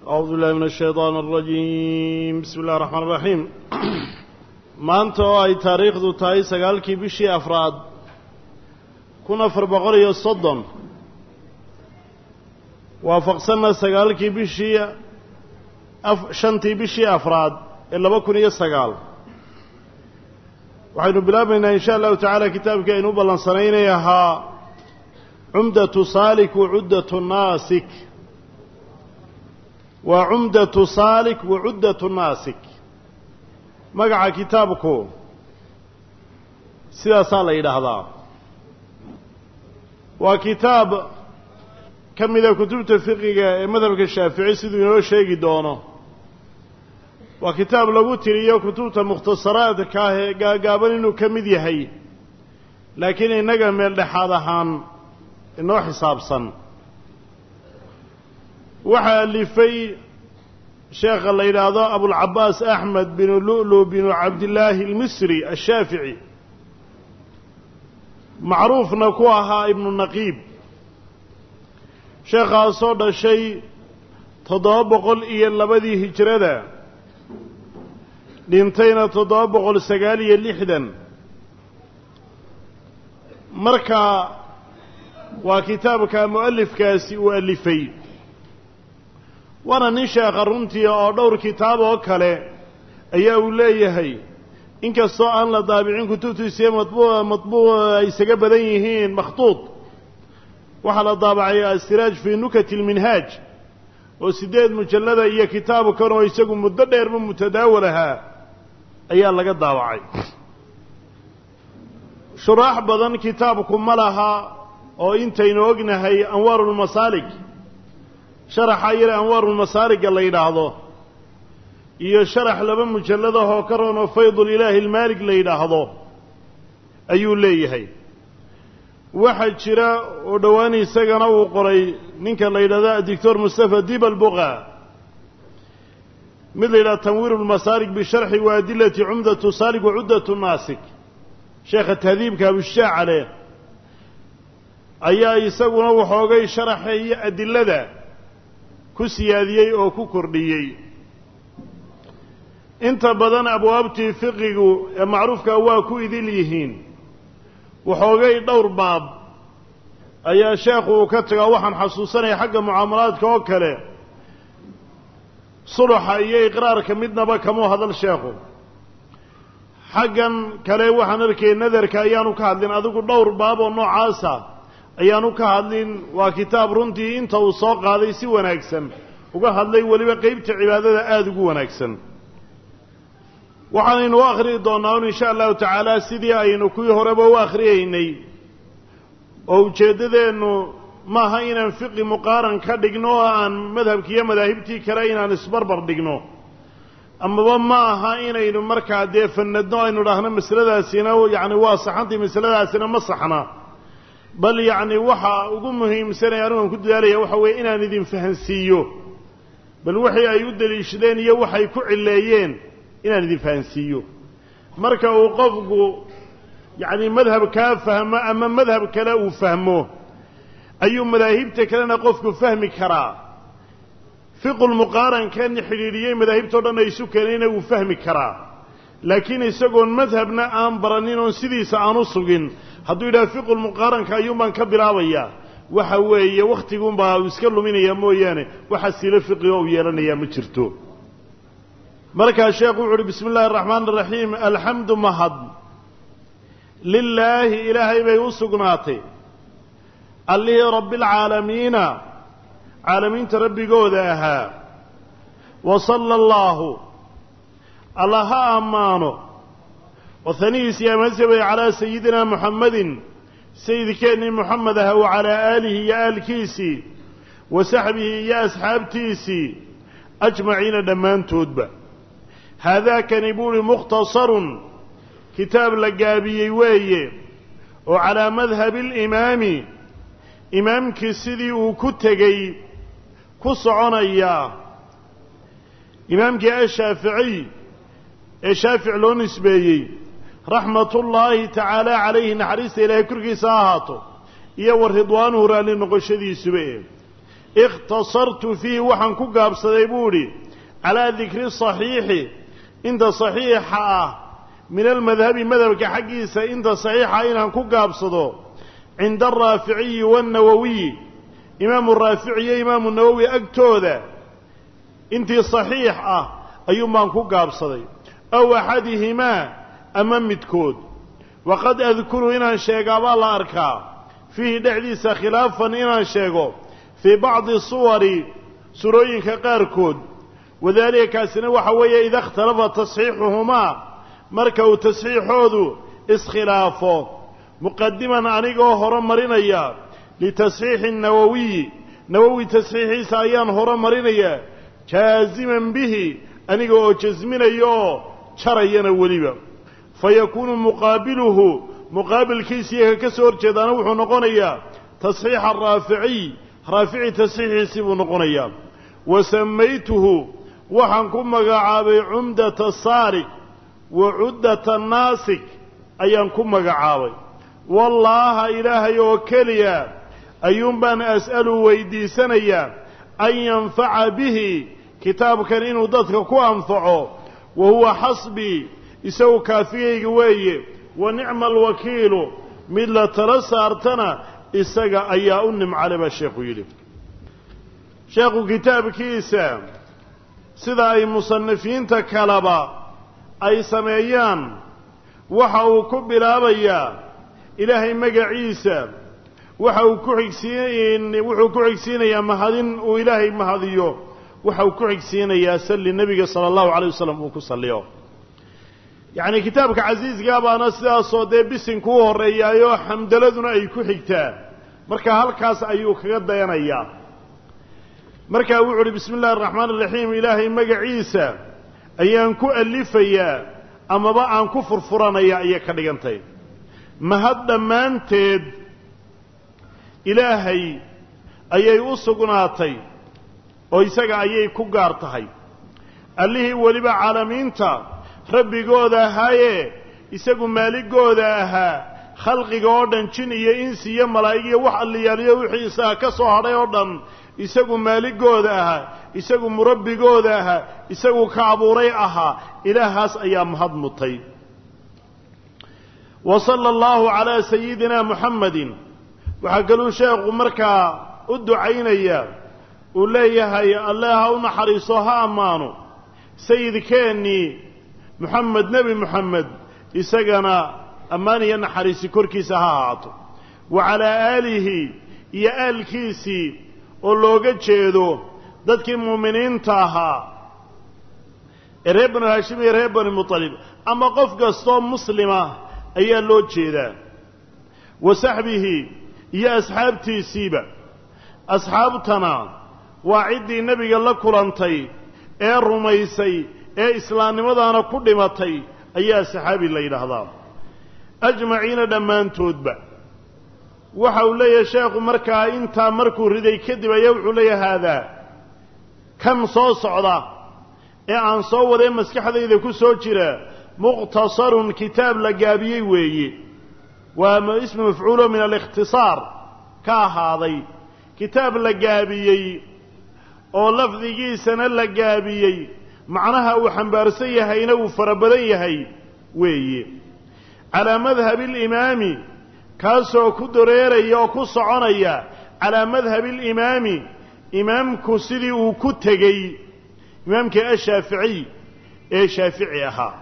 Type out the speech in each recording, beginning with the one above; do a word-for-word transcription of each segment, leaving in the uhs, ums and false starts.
أعوذ بالله من الشيطان الرجيم بسم الله الرحمن الرحيم maanta ay taariikhdu tahay sagaalkii bishii afraad kun afar boqol iyo soddon waafaqsanna sagaalkii bishii shantii bishii afraad ee laba kun iyo sagaal waxaynu bilaabaynaa insha allahu tacaala kitaabkii aynu u ballansanaynay ahaa cumdatu saalik wa cuddatu naasik waa cumdatu saalik wa cuddatu naasik magaca kitaabku sidaasaa la yidhaahdaa waa kitaab ka mida kutubta fiqiga ee madhabka shaafici siduu inoo sheegi doono waa kitaab lagu tiriyo kutubta mukhtasaraadka ah ee gaagaaban inuu ka mid yahay laakiin innaga meel dhexaad ahaan inoo xisaabsan waxaa alifay sheekha la yidhaahdo abulcabaas axmed binu lu'lu binu cabdillaahi almisri ashaafici macruufna ku ahaa ibnu naqiib sheekhaasoo dhashay toddoba boqol iyo labadii hijrada dhintayna toddoba boqol sagaal iyo lixdan marka waa kitaabka mu'alifkaasi uu alifay waana nin sheekha runtii oo dhowr kitaab oo kale ayaa uu leeyahay inkastoo aan la daabicin kutubtiisa matbuuca matbuuc ay isaga badan yihiin makhtuud waxaa la daabacay asiraaj fii nukati lminhaaj oo siddeed mujallada iyo kitaabu kan oo isagu muddo dheerba mutadaawal ahaa ayaa laga daabacay shuraax badan kitaabku ma laha oo intaynu ognahay anwaarulmasaalik sharaxa yare anwaarulmasaaliga la yidhaahdo iyo sharax laba mujalladahoo ka roonoo faydulilaahi almaalig la yidhaahdo ayuu leeyahay waxaa jira oo dhowaan isagana uu qoray ninka la yidhahdo doctor mustafa dib albuqa mid la yidhahdo tanwiiru lmasaalig bisharxi wa adilati cumdatu saalik wa cuddatu naasik sheekha tahdiibka abushaacale leh ayaa isaguna waxoogay sharaxa iyo adilada ku siyaadiyey oo ku kordhiyey inta badan abwaabtii fiqigu ee macruufka waa ku idil yihiin waxoogay dhowr baab ayaa sheekhu uu ka tagaa waxaan xasuusanaya xagga mucaamalaadka oo kale suluxa iyo iqraarka midnaba kamuu hadal sheekhu xaggan kale waxaan arkayay nadarka ayaanu ka hadlin adigu dhowr baab oo noocaasa ayaanu ka hadlin waa kitaab runtii inta uu soo qaaday si wanaagsan uga hadlay weliba qeybta cibaadada aada ugu wanaagsan waxaanaynu u akhriyi doonnaa un insha allahu tacaala sidii aynu kuwii horeba u akhriyeynay oo ujeeddadeennu maaha inaan fiqi muqaaran ka dhigno oo aan madhabkiiyo madaahibtii kale inaan isbarbar dhigno amaba ma aha inaynu markaa dee fanadno aynu dhahno masaladaasina yacni waa saxantii masaladaasina ma saxna bal yacni waxa ugu muhiimsanaya anigu aan ku dadaalaya waxa weeye inaan idin fahansiiyo bal wixii ay u daliishadeen iyo waxay ku cileeyeen inaan idin fahansiiyo marka uu qofku yacni madhab kaa fahmo ama madhab kale uu fahmo ayuu madaahibta kalena qofku fahmi karaa fiqulmuqaarankan xidhiidhiyey madaahibtao dhan ay isu keenayna wuu fahmi karaa laakiin isagoon madhabna aan baranin oon sidiisa aan u sugin hadduu yidhaha fiqulmuqaaranka ayuunbaan ka bilaabayaa waxa weeye wakhtigunbaa uu iska luminayaa mooyaane waxa silo fiqiga uu yeelanayaa ma jirto markaa sheekhu wuxu uhi bismi illaahi araxmaan araxiim alxamdu mahad lilaahi ilaahay bay u sugnaatay allihii rabbialcaalamiina caalamiinta rabbigooda ahaa wa sala allaahu alla ha ammaano وثنيسي أمسبي على سيدنا محمد سيد كأني محمد وعلى آله يا آل كيسي وسحبه يا أصحاب تيسي أجمعين دمان تودبا هذا كان يقول مختصر كتاب لقابي وي وعلى مذهب الإمام إمام كسيدي وكتغي كسعنيا إمام كي الشافعي الشافعي لو نسبيي رحمة الله تعالى عليه نحريس إلهي كركي ساهاته iyo war ridwaanuhu raalli noqoshadiisuba اختصرت فيه وحن كقاب صديبوري على ذكر الصحيح انت صحيحة من المذهب مذهبك حقيسة انت صحيحة إنهم كقاب صدو عند الرافعي والنووي إمام الرافعي إمام النووي أكتوذا انت صحيحة أيما كقاب صدي أو أحدهما أمام متكود وقد أذكر إنان شيقا بالله أركا فيه دعديس خلافا إنان شيقا في بعض الصور سروين كقاركود وذلك سنوى حوية إذا اختلف تصحيحهما مركو تصحيحه اسخلافه مقدما أنيقه هرم مرينيا لتصحيح النووي نووي تصحيح سايان هرم مرينيا جازما به أنيقه جزمينيا شرينا وليبا فيكون مقابله مقابل كيسيه كسور جدان وحو نقونيا تصحيح الرافعي رافعي تصحيح سيبو نقونيا وسميته وحنكم مقعابي عمدة الصارق وعدة الناسك أيانكم مقعابي والله إلهي وكليا أيوم بان أسأل ويدي سنيا أن ينفع به كتاب كان ودتك كو أنفعه وهو حسبي يسوي كافيه قوي ونعم الوكيل من لا ترسى أرتنا إساق أيا أنم على الشيخ يلي شيخ كتاب كيسا سيدا أي مصنفين تكالبا أي سميان وحاو كبل أبيا إلهي مقع عيسى وحاو كحكسين وحاو كحكسين يا مهدين وإلهي مهديو وحاو كحكسين يا سل النبي صلى الله عليه وسلم وكسليو يعني كتابك عزيز قابا نسيا صودي بسن كوه الرئيايو حمدلدنا أي كحكتا مركا هالكاس أيو كغدا ينيا مركا وعلي بسم الله الرحمن الرحيم إلهي مقع عيسى أيان كو ألفيا أما بقى كفر فرانيا أيا كدغنتين mahad dhammaanteed ilaahay ayay u sugnaatay oo isaga ayay ku gaar tahay allihii waliba caalamiinta rabbigooda ahaaye isagu maaligooda ahaa khalqiga oo dhan jin iyo insi iyo malaa'ig iyo wax alliyaaliyo wixii isaga ka soo hadhay oo dhan isagu maaligooda ahaa isagu murabbigooda ahaa isagu ka abuuray ahaa ilaahaas ayaa mahad mutay وصلى الله على سيدنا محمد وحقلوا شيخ مركا الدعينيا وليها يا الله ونحرصها أمانه سيد كاني محمد نبي محمد يسقنا أماني ينحرص كركي سهاعته وعلى آله يا آل كيسي ولوغة جيدو ذاتك المؤمنين تاها إرهبنا هاشمي إرهبنا المطالب أما قف قصتهم مسلمة أيها لو جيدا وسحبه يا أصحابتي سيبا أصحابتنا وعدي النبي الله كرانتي اي الرميسي اي إسلام مدانا كدمتي أيها صحابي الليل هذا أجمعين دمان تودبا وحولي يا شيخ مركا انت مركو ردي كدب يوحولي هذا كم صوص عضا اي عن صور اي مسكح ذي ذي كسو جرا مختصر كتاب لقابي وي وما اسم مفعول من الاختصار كهذا كتاب لقابي او لفظي سنه لقابي معناها وحنبارسيه هينا وفربديه هي وي على مذهب الامام كاسو كدريريا او كسعنيا على مذهب الامام امامك سيدي وكتغي امامك الشافعي اي شافعي اها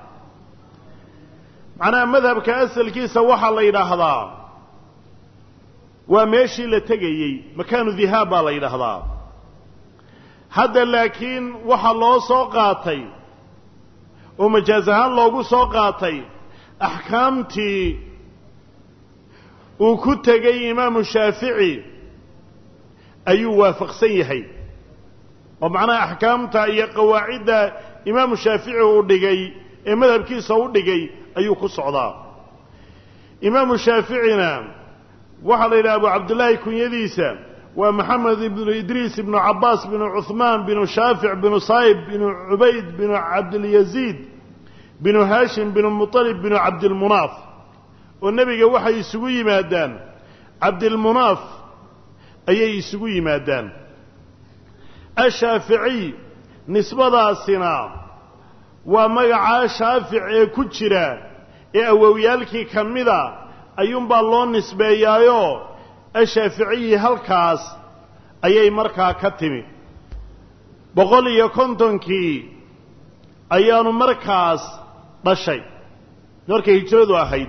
أنا مذهب كأسل كيسا وحا الله يلاحظا وماشي لتقيي مكان ذهابا الله يلاحظا هذا لكن وحا الله سوقاتي ومجازها الله سوقاتي أحكامتي وكتقي إمام الشافعي أي وافق سيحي ومعنى أحكامتها هي قواعد إمام الشافعي ودقي مذهب كيسا ودقي أيو كسعدا إمام الشافعينا وحل إلى أبو عبد الله كن يديسا ومحمد بن إدريس بن عباس بن عثمان بن شافع بن صايب بن عبيد بن عبد اليزيد بن هاشم بن المطلب بن عبد المناف والنبي وحي يسوي مادان عبد المناف أي يسوي مادان الشافعي نسبة سنا ومقع شافعي كجرا أوويالكي كمدا أيوم بالله نسبة يايو الشافعي هالكاس أي مركا كتمي بقول يكونتنكي أيان مركاس بشي نوركي هجرد واحد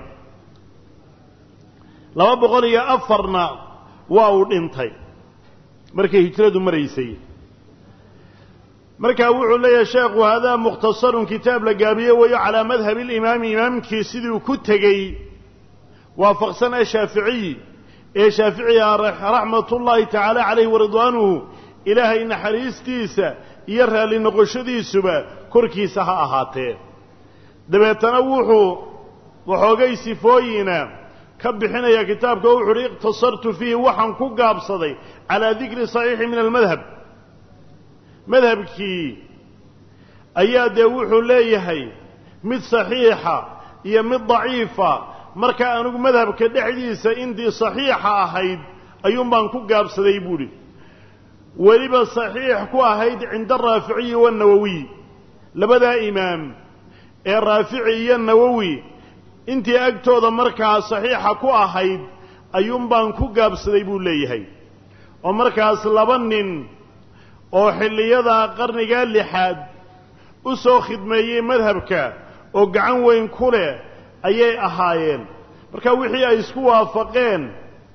لما بقول يا أفرنا واو انتي مركي هجرد مريسي مركا وحو لي شيخ وهذا مختصر كتاب لقابية وهي على مذهب الإمام إمام كيسيدي وكتغي وافقسنا الشافعي إيه شافعي رحمة الله تعالى عليه ورضوانه إلهي نحريستيسا يرها لنقشديسبا كوركيسها أهاتي دبيتنا وحو وحوغي سفوينا كبحنا يا كتاب قوحري اقتصرت فيه وحن كقاب صدي على ذكر صحيح من المذهب مذهبكي أياد وحو ليهي مد صحيحة يا مد ضعيفة مركا أنو مذهبك دحديسا إندي صحيحة أهيد أيوم بان كقاب صدي بولي ولبا صحيح كو أهيد عند الرافعي والنووي لبدا إمام الرافعي النووي intii agtooda markaa saxiixa ku ahayd ayuun baan ku gaabsaday buu leeyahay oo markaas laba nin oo xilliyada qarniga lixaad u soo khidmeeyay madhabka oo gacan weyn ku leh ayay ahaayeen marka wixii ay isku waafaqeen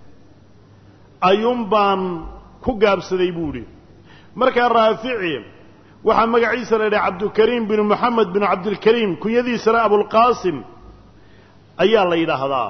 ayuun baan ku gaabsaday buu yiri marka raafici waxa magaciisa la yiraahdaa Abdulkarim bin Muhammad bin Abdulkarim kuyadiisa Abul Qasim ayaa la yiraahdaa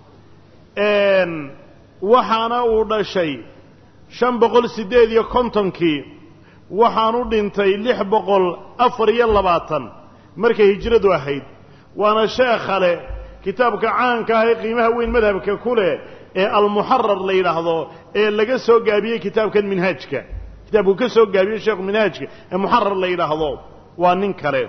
een waxaana uu dhashay shan boqol sideed iyo konton-kii waxaanu dhintay lix boqol afar iyo labaatan markay hijradu ahayd waana sheekh kale kitaabka caanka ah ee qiimaha weyn madhabka kule ee al-muharrar la yiraahdo ee laga soo gaabiyay kitaabkan minhaajka kitaabku ka soo gaabiyay sheekh minhaajka ee muharrar la yiraahdo waa nin kale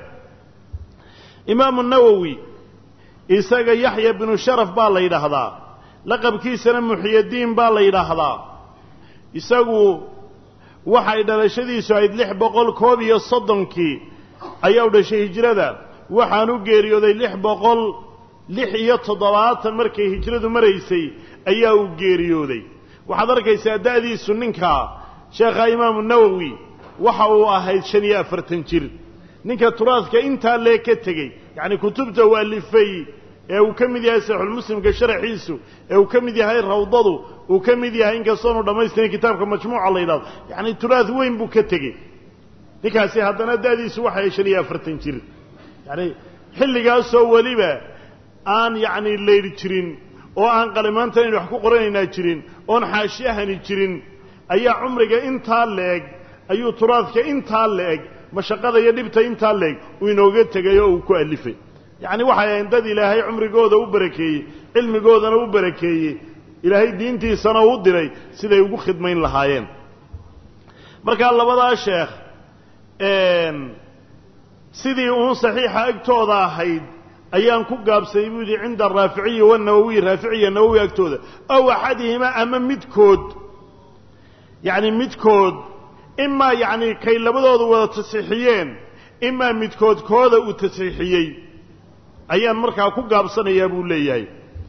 imaam an-nawawi isaga Yahya ibn Sharaf baa la yiraahdaa laqabkiisana Muhyiddin baa la yiraahdaa isagu waxay dhalashadiisu ahayd lix boqol koob iyo soddon-kii ayaa u dhashay hijrada waxaanu geeriyooday lix boqol lix iyo toddobaatan markay hijradu maraysay ayaa uu geeriyooday waxaad arkaysaa da'diisu ninka sheekha Imaam an-Nawawi waxa uu ahayd shan iyo afartan jir ninka turaadka inta lee ka tagay يعني كتبته والفي او كميد yahay sahih muslim ka sharxiisu oo kamid yahay rawdadu oo kamid yahay in kasoo dhameysteen kitaabka majmuuca la yiraahdo yani turaad weyn buu ka tagay ninkaasi hadana daadiisu waxay shan iyo afartan jir yani xilligaas oo waliba aan yani leeyr jirin oo aan qalimaanta in wax ku qoranayna jirin oo xaashiyahani jirin ayaa umriga inta leeg ayuu turaadka inta leeg mashaqada iyo dhibta inta leeg uu inooga tagay oo uu ku alifay yani waxa ay dad ilaahay umrigooda u barakeeyay cilmigoodana u barakeeyay ilaahay diintiisana u diray siday ugu khidmayn lahaayeen marka labada sheekh een sidii uu saxiixa agtooda ahayd ayaan ku gaabsay buu yiri cinda raafici iyo nawawi raafici iyo nawawi agtooda aw ahadihima ama midkood yani midkood إما يعني كي لبدود ولا تصحيحين إما متكود كودا وتصحيحيي أيام مركا كوكاب سنة يابو ليهي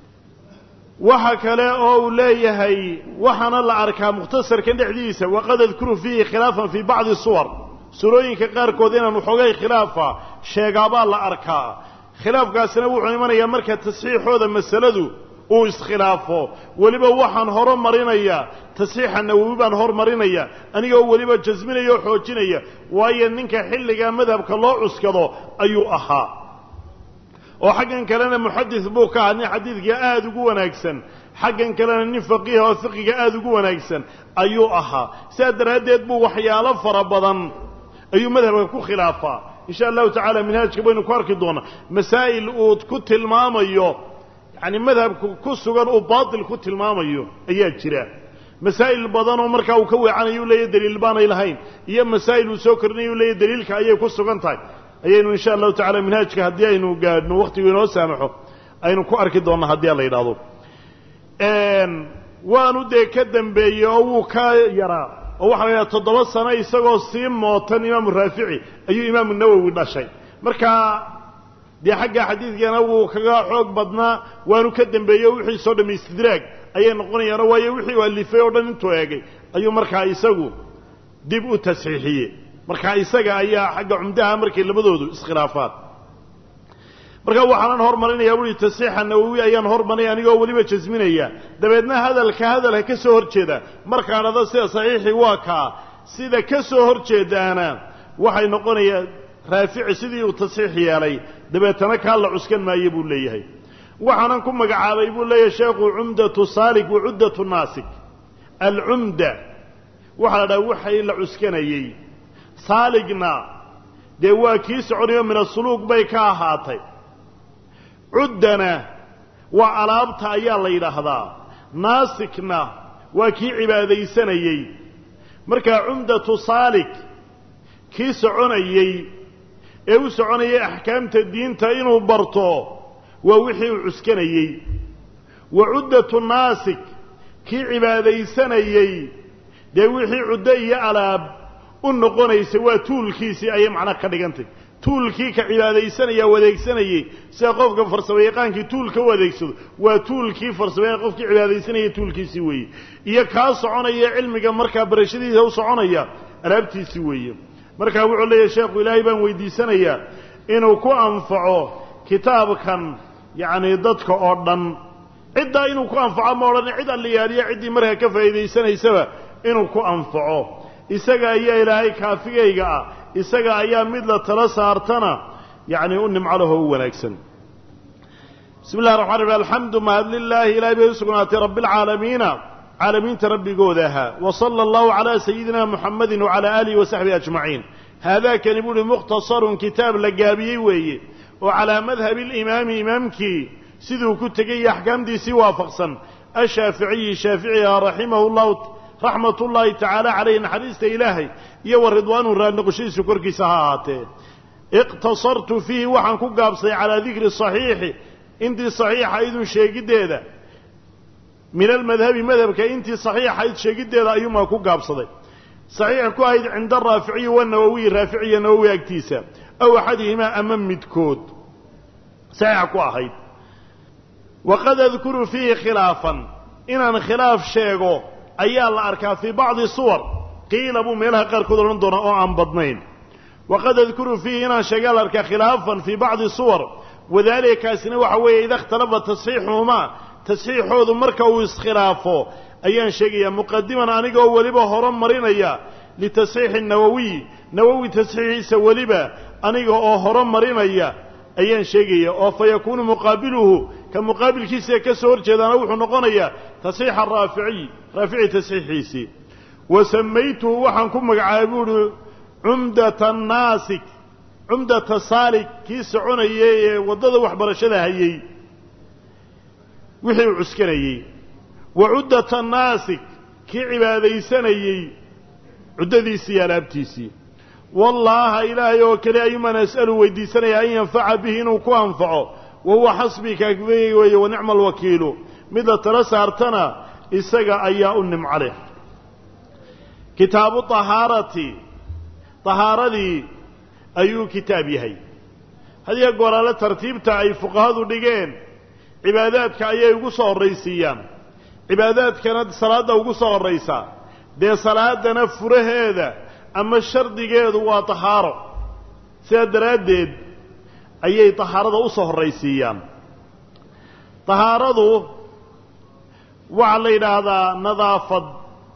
وحكلا أو ليهي وحنا الأركا مختصر كان حديثة وقد اذكروا فيه خلافا في بعض الصور سروين كقار كودينا نحوغي خلافا شيقابا الأركا خلاف قاسنا وحنا يا مركا تصحيح هذا مسألة oo iskhilaafo waliba waxaan hore marinaya tasxiix an-nawawi baan hor marinaya aniga waliba jazminayo xoojinaya waayo ninka xilliga madhabka loo cuskado ayuu ahaa oo xaggan kalena muhaddith buu ka hadlay xadiidka aad ugu wanaagsan xaggan kalena nin faqiih oo fiqiga aad ugu wanaagsan ayuu ahaa saadaradeed buu waxyaalo fara badan ayuu madhabka ku khilaafaa insha Allah ta'ala minhaajka baynu ku arki doona masaa'il uu ku tilmaamayo يعني مذهب كسوغان او باطل ku tilmaamayo ayaa jira masaa'il badan oo markaa uu ka weecanayo leeyahay daliil baan ay lahayn iyo masaa'il uu soo kornayo leeyahay daliilka ayay ku sugan tahay ayaynu insha Allah ta'ala minhaajka hadii aynu gaadhno waqtiga inoo saamaxo aynu ku arki doonaa hadii la yiraahdo een waanu de ka dambeeyo oo uu ka yaraa oo waxa la yiraahdaa toddoba sano isagoo sii mootan imaam raafici ayuu imaam nawawi dhashay marka dee xagga xadiidkana wuu kaga xoog badnaa waanu ka dambeeyay wixii soo dhameystidraag ayay noqonayaan waayo wixii uu alifay oo dhan intuu eegay ayuu markaa isagu dib u tasxiixiyay marka isaga ayaa xagga cumdaha markay labadoodu iskhilaafaan marka waxaan hormarinayaa wixii tasxiixa nawawi ayaan hormarinay anigoo waliba jasminaya dabeedna hadalka hadalka ka soo horjeeda markaan ada sida saxiixi waa ka sida ka soo horjeedana waxay noqonayaan raafici sidii uu tasxiix yeelay dabeetana ka la cuskan maayo buu leeyahay waxaan ku magacaabay buu leeyahay sheekhu umdatu salik wa uddatu nasik al umda waxa la dhaw waxay la cuskanayay saligna de waa kii soconayo min asluuq bay ka ahaatay uddana wa alaabta ayaa la yiraahdaa nasikna waa kii cibaadaysanayay marka umdatu salik kii soconayay ee uu soconayay ahkaamta diinta inuu barto waa wixii uu cuskanayay wa uddatu nasik kii cibaadaysanayay de wixii cuddo iyo alaab u noqonaysa waa tuulkiisi ay macna ka dhigantay tuulkii ka cibaadaysanaya wadeegsanayay sida qofka farsamayaqaankii tuulka wadeegsado waa tuulkii farsamayaqaan qofkii cibaadaysanaya tuulkiisi weeye iyo ka soconaya cilmiga marka barashadiisa u soconaya alaabtiisi weeye marka wuxuu leeyahay sheekhu ilaahay baan weydiisanayaa inuu ku anfaco kitaabkan yaani dadka oo dhan cidda inuu ku anfaco ma oran cid aliyaaliya cidii marka ka faa'iideysanaysaba inuu ku anfaco isaga ayaa ilaahay kaafigayga ah isaga ayaa mid la tala saartana yaani u nimcalaho wanaagsan bismillaahir rahmaanir rahiim alhamdulillahi lillahi ilaahi bi subhanahu rabbil alamin alamin rabbigoodaha wa sallallahu ala sayyidina muhammadin wa ala alihi wa sahbihi ajma'in hada kan ibul mukhtasar kitab lagaabiyi weeye oo ala madhhab al-imam imamki sidoo ku tagay ahkaamdiisi waafaqsan ash-shafi'i shafi'i rahimahullah rahmatullahi ta'ala alayhi hadithta ilahi iyo ridwaanu raanqushiisu korkiisa haate iqtasartu fihi waxaan ku gaabsay ala dhikri sahih intii sahiha idin sheegideeda min al-madhhab madhabka intii sahiha id sheegideeda ayuma ku gaabsaday sahiha ku ayd inda raafici wa nawawi raafici nawawi agtiisa aw hadihima amam midkood sahiha ku ahayd وقد اذكر فيه خلافا ان خلاف sheego ayaa la arkaa fi bacdi suwar qiila buu meelaha qaarkood oran doona oo aan badnayn waqad adkuru fihi inaan sheega la arkaa khilaafan fi bacdi suwar wadaalikaasina waxa weeye ida ikhtalafa tasxiixuhuma tasxiixoodu marka uu iskhilaafo ayaan sheegaya muqadiman anigoo waliba horan marinaya litasxiix an-nawawi nawawi tasxiixiisa waliba aniga oo horan marinaya ayaan sheegaya oo fa yakunu muqaabiluhu ka muqaabilkiisa ka soo horjeedana wuxuu noqonayaa tasxiix ar-raafici raafici tasxiixiisi wasamaytuhu waxaan ku magacaabay umdatan nasik umdata salik kii soconayay ee wadada waxbarashada hayay wixii uu cuskanayay wa uddatan nasik kii cibaadaysanayay uddadiisi alaabtiisi wallahi ilaahay oo kale ayuma nas'alu weydiisanaya in yanfaca bihi inuu ku anfaco وهو حسبك كبير ونعم الوكيل مثل تلسارتنا إساق أياء النم عليه كتاب الطهارة طهارة أيو كتابي هذه يقول على ترتيب تعي فقهاء الدقين عبادات كأياء قصة الرئيسيان عبادات كانت صلاة وقصة الرئيسة دي صلاة نفره هذا أما الشرط دقين هو طهارة سيدردد ayay tahaarada u soo horeysiyaan tahaaradu waxa la yiraahdaa nadaafad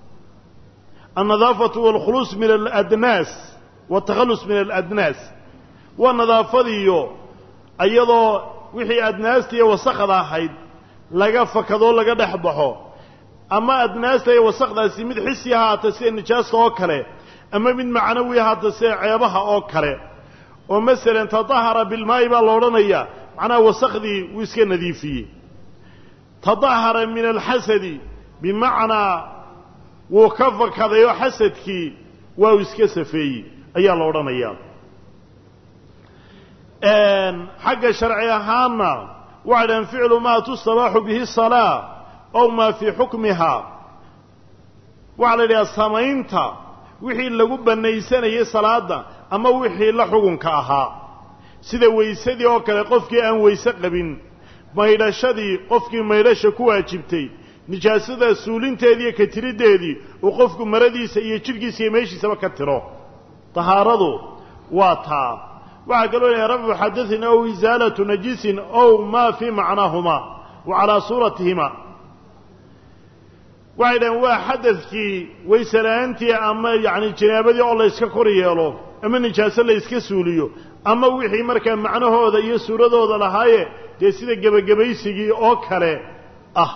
an-nadaafatu wal khulus min al-adnas wa takhallus min al-adnas wa nadaafadiyo ayadoo wixii adnaasta iyo wasaqada ahayd laga fakado laga dhaxbaxo ama adnaasta iyo wasaqdaasi mid xisi ahaata si nijaas oo kale ama mid macnawi ahaata si ceebaha oo kale ومثلا تطهر بالماء بالورنيا معناه وسخدي ويسك نظيفيه تطهر من الحسد بمعنى وكفك هذا حسدك ويسك سفي ايا لورنيا ان حق شرعي هانا وعلى فعل ما تصبح به الصلاه او ما في حكمها وعلى السماينتا وحي اللي قبنا يساني صلاة أما وحي اللي حقن كأها سيدا ويسادي وكلا قفك أن ويسقبين maydhashadii qofkii maydhasha ku waajibtay nijaasada suulinteedii ka tirideedii oo qofku maradiisa iyo jirkiisa iyo meeshiisaba ka tiro tahaaradu waa taa waxa kale oo rabu xadathina oo izaalatu najisin oo ma fi macnaahuma wa ala suratihima waydan waa xadadkii waysalaantii ama yaani jinaabadii oo la iska kor yeelo ama nijaasa la iska suuliyo ama wixii markaa macnahooda iyo suuradooda lahaaye dee sida gabagabaysigii oo kale ah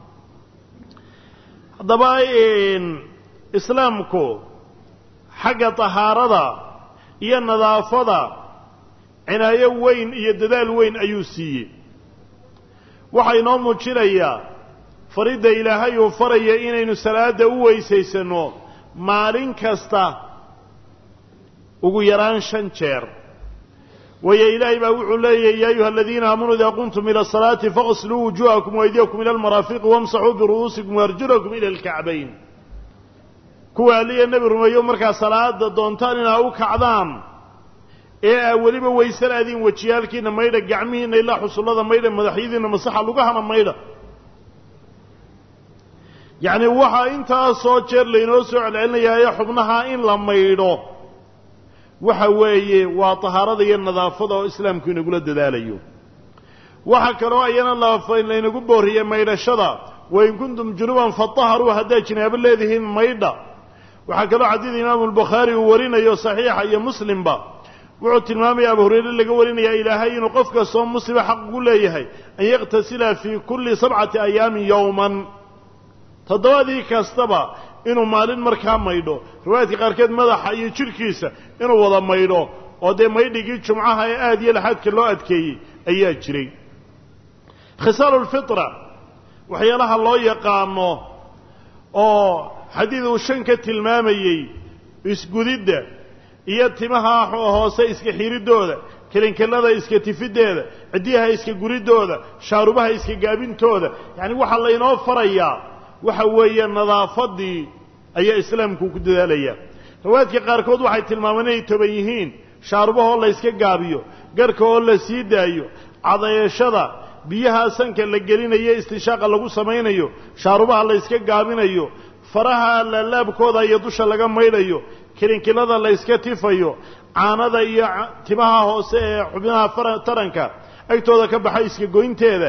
haddaba islaamku xagga tahaarada iyo nadaafada cinaayo weyn iyo dadaal weyn ayuu siiyey waxaa inoo muujinayaa faridda ilaahay uu faraya inaynu salaada u weysaysano maalin kasta ugu yaraan shan jeer ويا إلهي بأوحوا لي يا أيها الذين آمنوا إذا قمتم إلى الصلاة فاغسلوا وجوهكم وأيديكم إلى المرافق وامسحوا برؤوسكم وأرجلكم إلى الكعبين كوا لي النبي رمى يوم مركع صلاة دونتان أو كعظام إيه أولي بويسر أذين وشيالك إن ما يرجع عمين إلا حصل الله ما يرجع مدحيد إن مصح لقاها ما يرجع يعني وحى أنت صوتشر لينوسع لأن يا حبناها إن لما يرجع waxa weeye waa tahaarada iyo nadaafada oo islaamku inagu la dadaalayo waxa kale oo ayana la fayn inagu booriye maydhashada way kuntum junuban fataharu hada jinaab leedihiin maydha waxa kale oo xadiis imaam al-bukhari uu warinayo saxiixa iyo muslimba wuxuu tilmaamay abu hurayra laga warinaya ilaahay inuu qofka soo musiba xaq u leeyahay an yaqtasila fi kulli sab'ati ayam yawman tadawadi kastaba inuu maalin markaa maydho riwaayadka qaarkeed madaxa iyo jirkiisa inuu wada maydho oo de maydhigii jumcaha ee aad iyo laxadka loo adkeeyay ayaa jiray khisaalul fitra waxyaalaha loo yaqaano oo xadiid uu shan ka tilmaamayay isgudidda iyo timaha hoose iska xiridooda kalinkallada iska tifideeda cidiyaha iska guridooda shaarubaha iska gaabintooda yani waxa la inoo farayaa waxa weeye nadaafadii ayaa islaamku ku dadaalaya rawaadka qaarkood waxay tilmaamaan inay toban yihiin shaarubaha la iska gaabiyo garka oo la sii daayo cadayashada biyaha sanka la gelinayo istinshaaqa lagu sameeynayo shaarubaha la iska gaabinayo faraha la laabkooda iyo dusha laga maydhayo kilinkilada la iska tifayo caanada iyo timaha hoose ee xubnaha taranka agtooda ka baxay iska goynteeda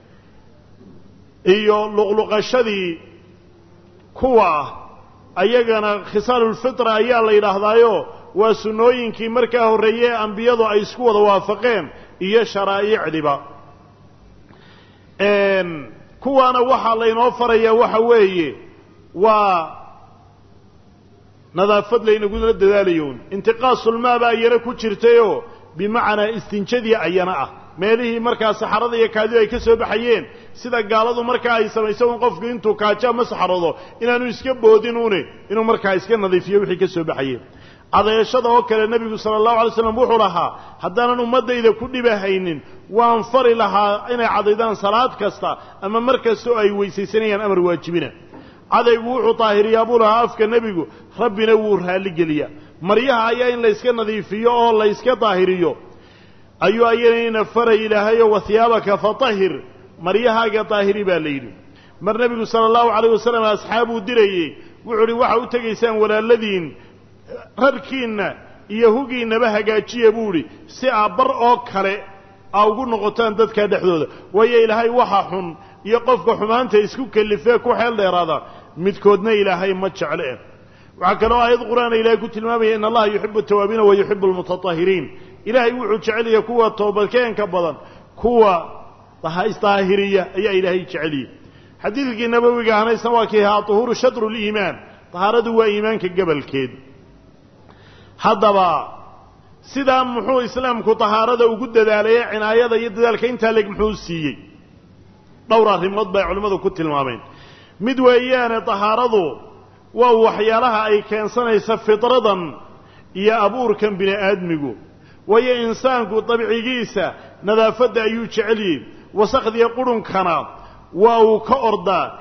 iyo luqluqashadii kuwa ayagana khisaalul fitra ayaa la yidhaahdaayo waa sunnooyinkii markaa horreeyey ambiyadu ay isku wada waafaqeen iyo sharaaicdiba kuwaana waxaa laynoo farayaa waxa weeye waa nadaafad laynagula dadaalayoon intiqaasulmaa baa ayana ku jirtayoo bimacnaa istinjadii ayana ah meelihii markaa saxarada iyo kaadidu ay ka soo baxayeen sida gaaladu markaa ay samayso un qofku intuu kaajo ama saxarado inaanu iska boodin une inuu markaa iska nadiifiyo wixii ka soo baxayeen cadayashada oo kale nebigu sala allahu alay slam wuxuu lahaa haddaanan ummaddayda ku dhibahaynin waan fari lahaa inay cadaydaan salaad kasta ama mar kasta oo ay weysaysanayaan amar waajibina cadaygu wuxuu daahiriyaa buu lahaa afka nebigu rabbina wuu raalligeliyaa maryaha ayaa in la iska nadiifiyo oo la iska daahiriyo ayuu ayana faray ilaahay wa thiyaabaka fatahhir maryahaaga daahiri baa leeyay mar nabigu sallallahu alayhi wasallam asxaabu dirayay wuxuu waxa u tageysaan walaaladiin rarkiina iyo hugiinaba hagaajiye buuri si abar oo kale ugu noqotaan dadka dhexdooda way ilaahay waxa xun iyo qofka xumaanta isku kalifay ku xeel dheeraada midkoodna ilaahay ma jecel waxa kale oo ayad quraan ilaahay ku tilmaamay in Allah yuhibbu at-tawabin wa yuhibbu al-mutatahhirin ilaahay wuxuu jecel yahay kuwa toobadkeenka badan kuwa tahaahiriya ayaa ilaahay jecel yahay xadiidkii nabawiga ahaaysan waa kii ha tuhuru shadru al-iimaan tahaaradu waa iimaanka gabalkeed hadaba sida muxuu islaamku tahaarada ugu dadaalay cinaayada iyo dadaalka inta leeg muxuu siiyay dhowr arrimood bay culimadu ku tilmaameen mid weeyaan tahaaradu waa waxyaalaha ay keensanaysa fitradan iyo abuurkan bini aadmigu wayo insaanku dabiicigiisa nadaafada ayuu jecel yahay wasaqdiya qurunkana waa uu ka ordaa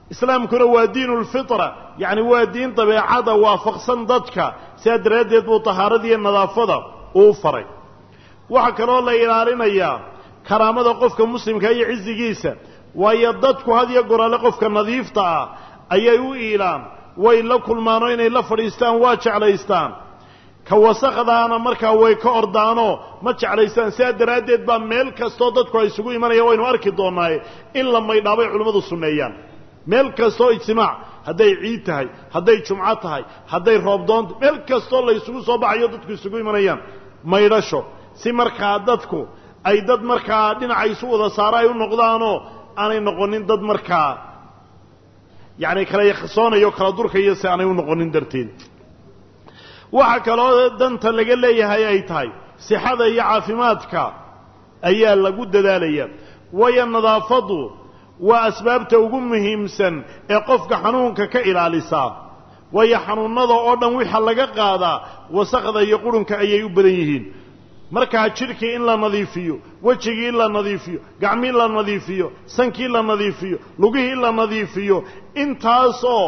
islaamkuna waa diinu lfitra yacni waa diin dabeecada waafaqsan dadka sidaa daraaddeed buu tahaaradiiyo nadaafada uu faray waxaa kaloo la ilaalinayaa karaamada qofka muslimka iyo cizigiisa waayo dadku had iyo goraale qofka nadiifta ah ayay u iilaan way la kulmaanoo inay la fadhiistaan waa jeclaystaan ka wasakdaana markaa way ka ordaanoo ma jeclaystaan sidaa daraaddeed baa meel kastoo dadku ay isugu imanayaan waynu arki doonnaaye in la maydhaabay culimmadu sunneeyaan meel kastoo ijtimaac hadday ciid tahay hadday jumco tahay hadday roobdoonta meel kastoo la isugu soo baxayo dadku isugu imanayaan maydhasho si markaa dadku ay dad markaa dhinaca isu wada saara ay u noqdaanoo aanay noqonin dad markaa yacni kala yaksoonayo kala durkayo si aanay u noqonin darteed waxaa kaloo danta laga leeyahay ay tahay sixada iyo caafimaadka ayaa lagu dadaalaya waayo nadaafadu waa asbaabta ugu muhiimsan ee qofka xanuunka ka ilaalisaa waayo xanuunnada oo dhan waxa laga qaadaa wasaqda iyo qurunka ayay u badan yihiin markaa jidhkii in la nadiifiyo wejigii in la nadiifiyo gacmii la nadiifiyo sankii la nadiifiyo lugihii in la nadiifiyo intaasoo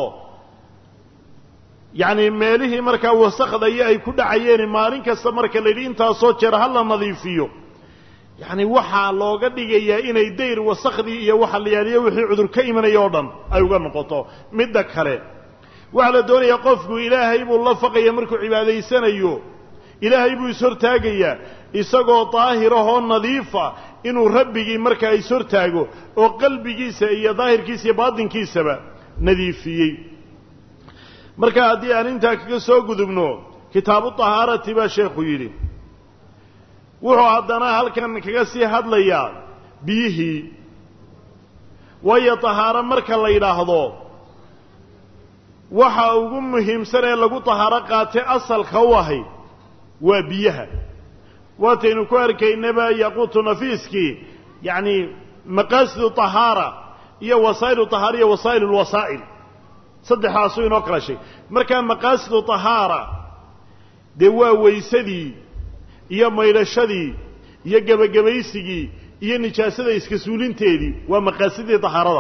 yacni meelihii markaa wasaqda iyo ay ku dhacayeen maalin kasta marka la yidhi intaasoo jeer ha la nadiifiyo yacni waxaa looga dhigayaa inay dayr wasakhdii iyo waxa la yaaliyo wixii cudur ka imanaya oo dhan ay uga noqoto midda kale waxaa la doonayaa qofku ilaahay buu la faqaya markuu cibaadaysanayo ilaahay buu ishortaagayaa isagoo daahirahoo nadiifa inuu rabbigii markaa ishortaago oo qalbigiisa iyo daahirkiisa iyo baatinkiisaba nadiifiyey marka haddii aan intaa kaga soo gudubno kitaabu tahaarati baa sheekhu yidhi wuxuu haddana halkan kaga sii hadlayaa biyihii waayo tahaaro marka la yidhaahdo waxa ugu muhiimsan ee lagu tahaaro qaatay asalka u ahay waa biyaha waataynu ku arkaynaba yaquutu nafiiskii yacni maqaasidu tahaara iyo wasaa'ilu tahaara iyo wasaa'ilu lwasaa'il saddexdaasuu inoo kala sheeg markaa maqaasidu tahaara dee waa weysadii iyo maydhashadii iyo gebagabaysigii iyo nijaasada iska suulinteedii waa maqaasidii tahaarada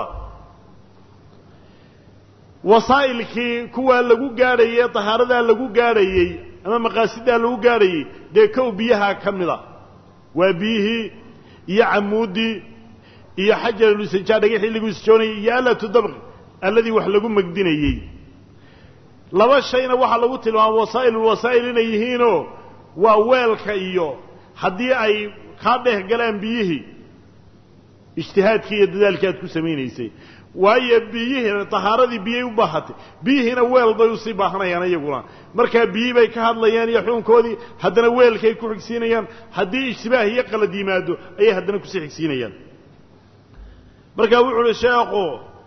wasaa'ilkii kuwaa lagu gaadhayey tahaaradaa lagu gaadhayey ama maqaasidaa lagu gaadhayey dee kow biyaha ka mida waa biyihii iyo camuuddii iyo xajarulistinjaa dhagaxii lagu isjoonayay iyo alatu dabqi alladii wax lagu magdinayey laba shayna waxaa lagu tilmaama wasaa'ilulwasaa'il inay yihiinoo waa weelka iyo haddii ay kaa dhex galaan biyihii ijtihaadkii iyo dadaalkii aad ku samaynaysay waayo biyihii tahaaradii biyay u baahatay biyihiina weel bay usii baahanayaan iyaguna markaa biyii bay ka hadlayaan iyo xuunkoodii haddana weelkay ku xigsiinayaan haddii ijtibaah iyo qalad yimaado ayay haddana kusii xigsiinayaan markaa wuxu uhi sheekhu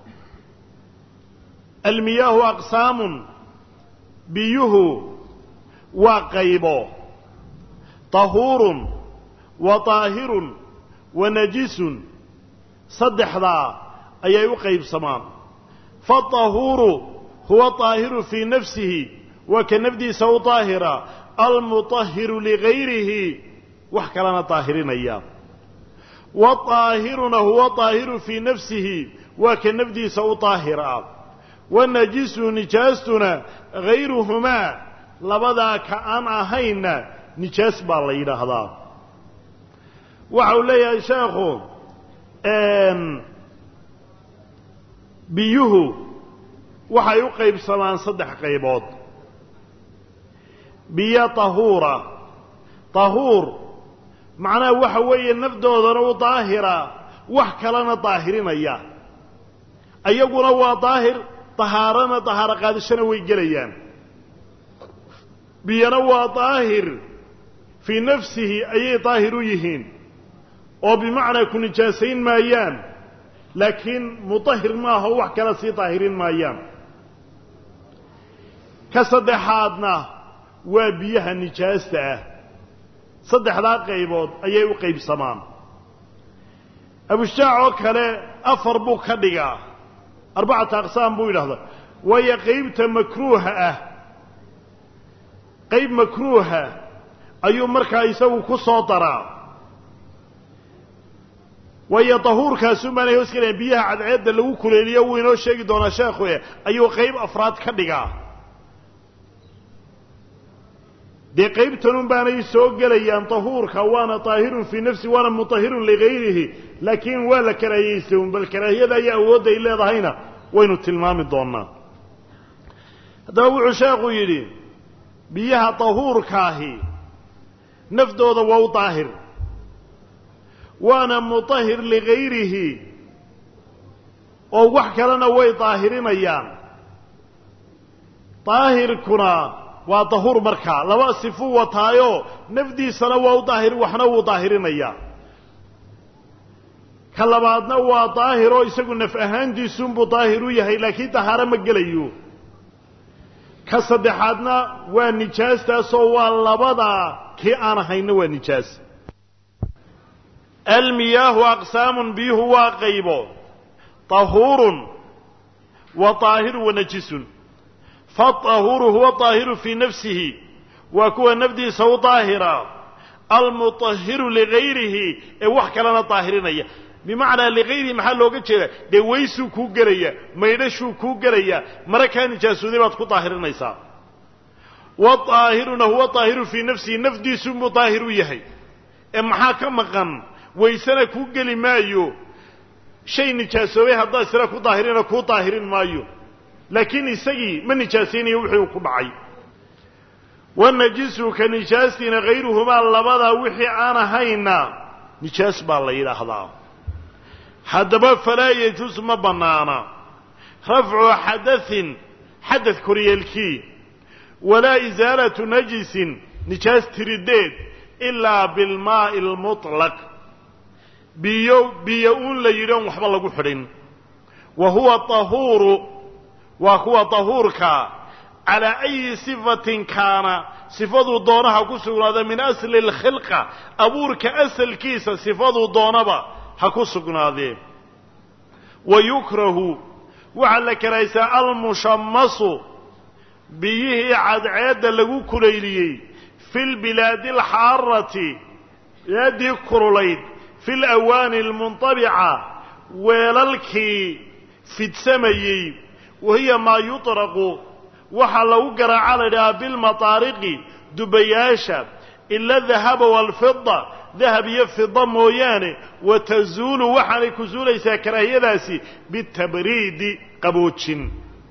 almiyaahu aqsaamun biyuhu waa qaybo tahuurun wa taahirun wa najisun saddexdaa ayay u qaybsamaan faatahuuru huwa طaahiru fii nafsihi waa ka nafdiisa u طaahira almuطahiru ligayrihi wax kalena طaahirinaya waطaahiruna huwa طaahiru fii nafsihi waa ka nafdiisa u طaahira wanajisu nijaastuna gayruhumaa labadaa ka aan ahaynna nijaas baa la yidhaahdaa waxa uu leeyahay sheekhu biyuhu waxay u qaybsamaan saddex qaybood biyo tahuura tahuur macnaha waxa weeye nafdoodana u daahira wax kalena daahirinaya ayaguna waa daahir tahaarana tahaaro qaadashana way gelayaan biyana waa daahir fii nafsihi ayay daahir u yihiin oo bimacnaa ku nijaasayn maayaan laakiin mutahhir maaha oo wax kale sii daahirin maayaan ka saddexaadna waa biyaha nijaasta ah saddexdaa qaybood ayay u qaybsamaan abushaac oo kale afar buu ka dhigaa arbacata aqsaam buu yidhahdaa waayo qaybta makruuha ah qayb makruuha ayuu markaa isagu ku soo daraa waayo tahuurkaasuun baanay hoos gelayaan biyaha cadceedda lagu kuleeliyo wuu inoo sheegi doonaa sheekhu e ayuu qayb afraad ka dhigaa dee qaybtanun baanay soo gelayaan tahuurka waana taahirun fii nafsi waana mutahirun ligayrihi laakiin waa la karaahiyeystay un bal karaahiyada iyo awoodda ay leedahayna waynu tilmaami doonaa haddaba wuxuu sheekhu yidhi biyaha tahuurkaahi naftooda waa u daahir waana mutahir ligayrihi oo wax kalena way daahirinayaan daahirkuna waa tahuur markaa laba sifuu wataayo nafdiisana waa u daahir waxna wuu daahirinayaa ka labaadna waa daahiroo isagu naf ahaantiisunbuu daahir u yahay laakiin tahaaro ma gelayo ka saddexaadna waa nijaastaasoo waa labadaa kii aan ahayna waa nijaas almiyaahu aqsaamun biyuhu waa qaybo tahuurun wa taahirun wa najisun faatahuuru huwa طaahiru fii nafsihi waa kuwa nafdiisa u daahira almutahiru ligayrihi ee wax kalena daahirinaya bimacnaa ligayrihi maxaa looga jeeda dee waysuu kuu gelaya maydhashuu kuu gelaya mara kaa nijaasooday baad ku daahirinaysaa waaahiruna huwa طaahiru fii nafsihi nafdiisuunbuu daahir u yahay ee maxaa ka maqan waysana kuu geli maayo shay nijaasoobay haddaad isla ku daahirina kuu daahirin maayo laakiin isagii ma nijaasaynayo wixii uu ku dhacay wanajisu ka nijaastiina hayruhumaa labadaa wixii aan ahayna nijaas baa la yidhaahdaa haddaba falaa yajuus ma bannaana rafcu xadaثin xadaث koryeelkii walaa isaalatu najisin nijaas tirideed ilaa bilmaa'i اlmuطlaq biyo biyo uun la yidhi on waxba lagu xidhin wa huwa tahuuru waa kuwa tahuurka calaa ayi sifatin kaana sifaduu doonaha ku sugnaada min asli اlkhilqa abuurka asalkiisa sifaduu doonaba ha ku sugnaadee wa yukrahu waxaa la karaysaa almushamasu biyihii cadceedda lagu kulayliyey fi lbilaadi alxaarati bilaadii kululayd fi lawaani almuntabica weelalkii fidsamayey wahiya maa yuطraqu waxaa lagu garaaca la idhahaa bilmataariqi dubayaasha ila dahaba waalfida dahab iyo fida mooyaane watazuulu waxaanay ku suulaysaa karaahiyadaasi bitabriidi qaboojin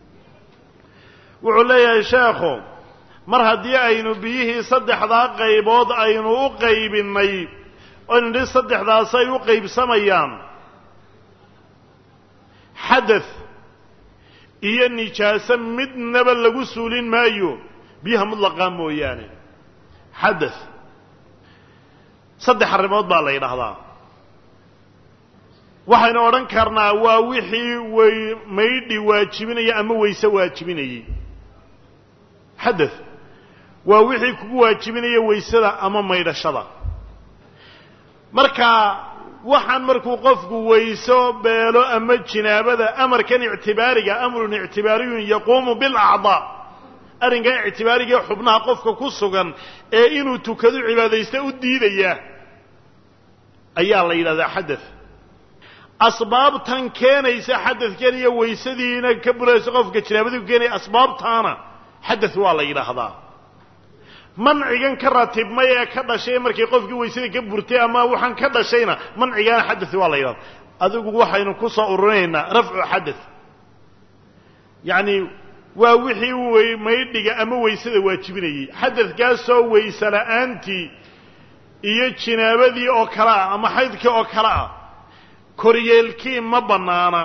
wuxuu leeyahay sheekhu mar haddii aynu biyihii saddexdaa qaybood aynu u qaybinnay oo nidhi saddexdaasay u qaybsamayaan xadath iyo nijaaso midnaba lagu suulin maayo biyaha mutlaqaa mooyaane xadath saddex arrimood baa la yidhaahdaa waxaynu odhan karnaa waa wixii way maydhi waajibinaya ama wayse waajibinayey xadath waa wixii kugu waajibinaya waysada ama maydhashada marka waxaan markuu qofku wayso beelo ama jinaabada amarkan ictibaariga amrun ictibaariyun yaquumu bilacdaa arrinkan ictibaarigaee xubnaha qofka ku sugan ee inuu tukado cibaadaysta u diidaya ayaa la yidhahdaa xadath asbaabtan keenaysa xadadkan iyo waysadiina ka buraysa qofka jinaabadii ku keenaya asbaabtaana xadath waa la yidhaahdaa mancigan ka ratibmay ee ka dhashay markay qofkii waysadii ka burtay ama waxaan ka dhashayna mancigaana xadath waa la yidhahdaa adigu waxaynu ku soo ururinaynaa rafcu xadath yacni waa wixii way maydhiga ama waysada waajibinayey xadadkaasoo wayse la'aantii iyo jinaabadii oo kale ah ama xaydkii oo kale ah koryeelkii ma bannaana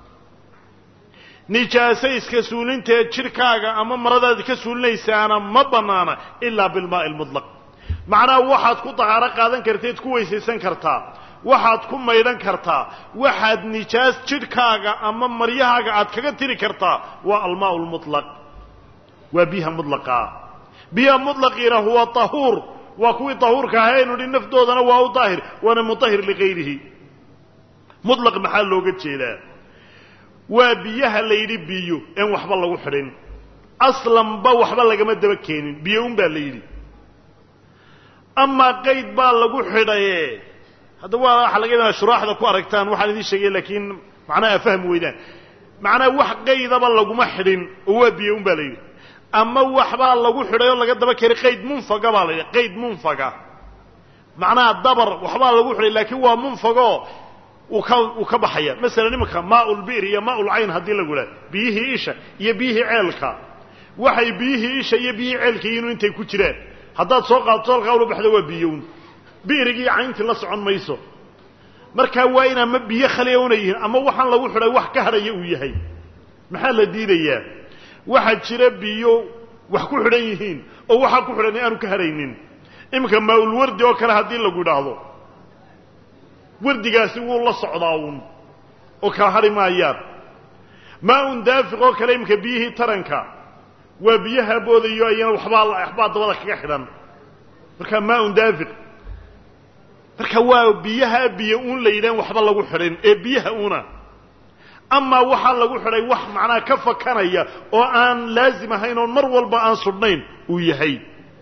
nijaaso iska suulinteed jidhkaaga ama maradaad ka suulinaysaana ma bannaana ilaa bilmaa'i almutlaq macnaha waxaad ku dahaaro qaadan karteed ku weysaysan kartaa waxaad ku maydhan kartaa waxaad nijaas jidhkaaga ama maryahaaga aad kaga tiri kartaa waa almaa'u lmutlaq waa biyaha mutlaqaa biyaha mutlaqiina huwa tahuur waa kuwii tahuurka ahaynu dhi nafdoodana waa u daahir waana mutahhir ligayrihi mutlaq maxaa looga jeedaa waa biyaha la yidhi biyo een waxba lagu xidhin aslanba waxba lagama daba keenin biyo un baa la yidhi amaa qayd baa lagu xidhaye هذا هو حلقة شراح ذا كواركتان واحد ذي شيء لكن معناه فهم ويدان معناه واحد قيد بالله محرن هو بيوم بالي أما واحد الله حرن يلا قد بكر قيد منفقة بالي قيد منفقة معناه الدبر واحد الله حرن لكن هو منفقة وكبحية مثلا نمك ماء البئر يا ماء العين هذه اللي قلت بيه إيشة يبيه علكا وحي بيه إيشة يبيه علكا ينو انت كتيرات هذا سوق طول قولوا بحدوا بيون بيرجي عين تلص عن ميسو مركا وين ما بيخليونه أما وحن لو حدا وح كهرية وياهي محل ديدية واحد شرب بيو وحكو حريين أو وحكو حريين أنا كهريين إمكن ما الورد وكره هذه اللي قلت ورد قاسي والله صعداون وكهري ما يار ما اندافق وكلام كبيه ترنكا وبيها بوديو أيان وحبال إحباط ولا كحدا مركا ما اندافق marka waa biyaha biyo uun leeyeen waxba lagu xirin ee biyaha uuna ama waxa lagu xiray wax macna ka fakanaya oo aan laazim ahayn oo mar walba aan sudnayn uu yahay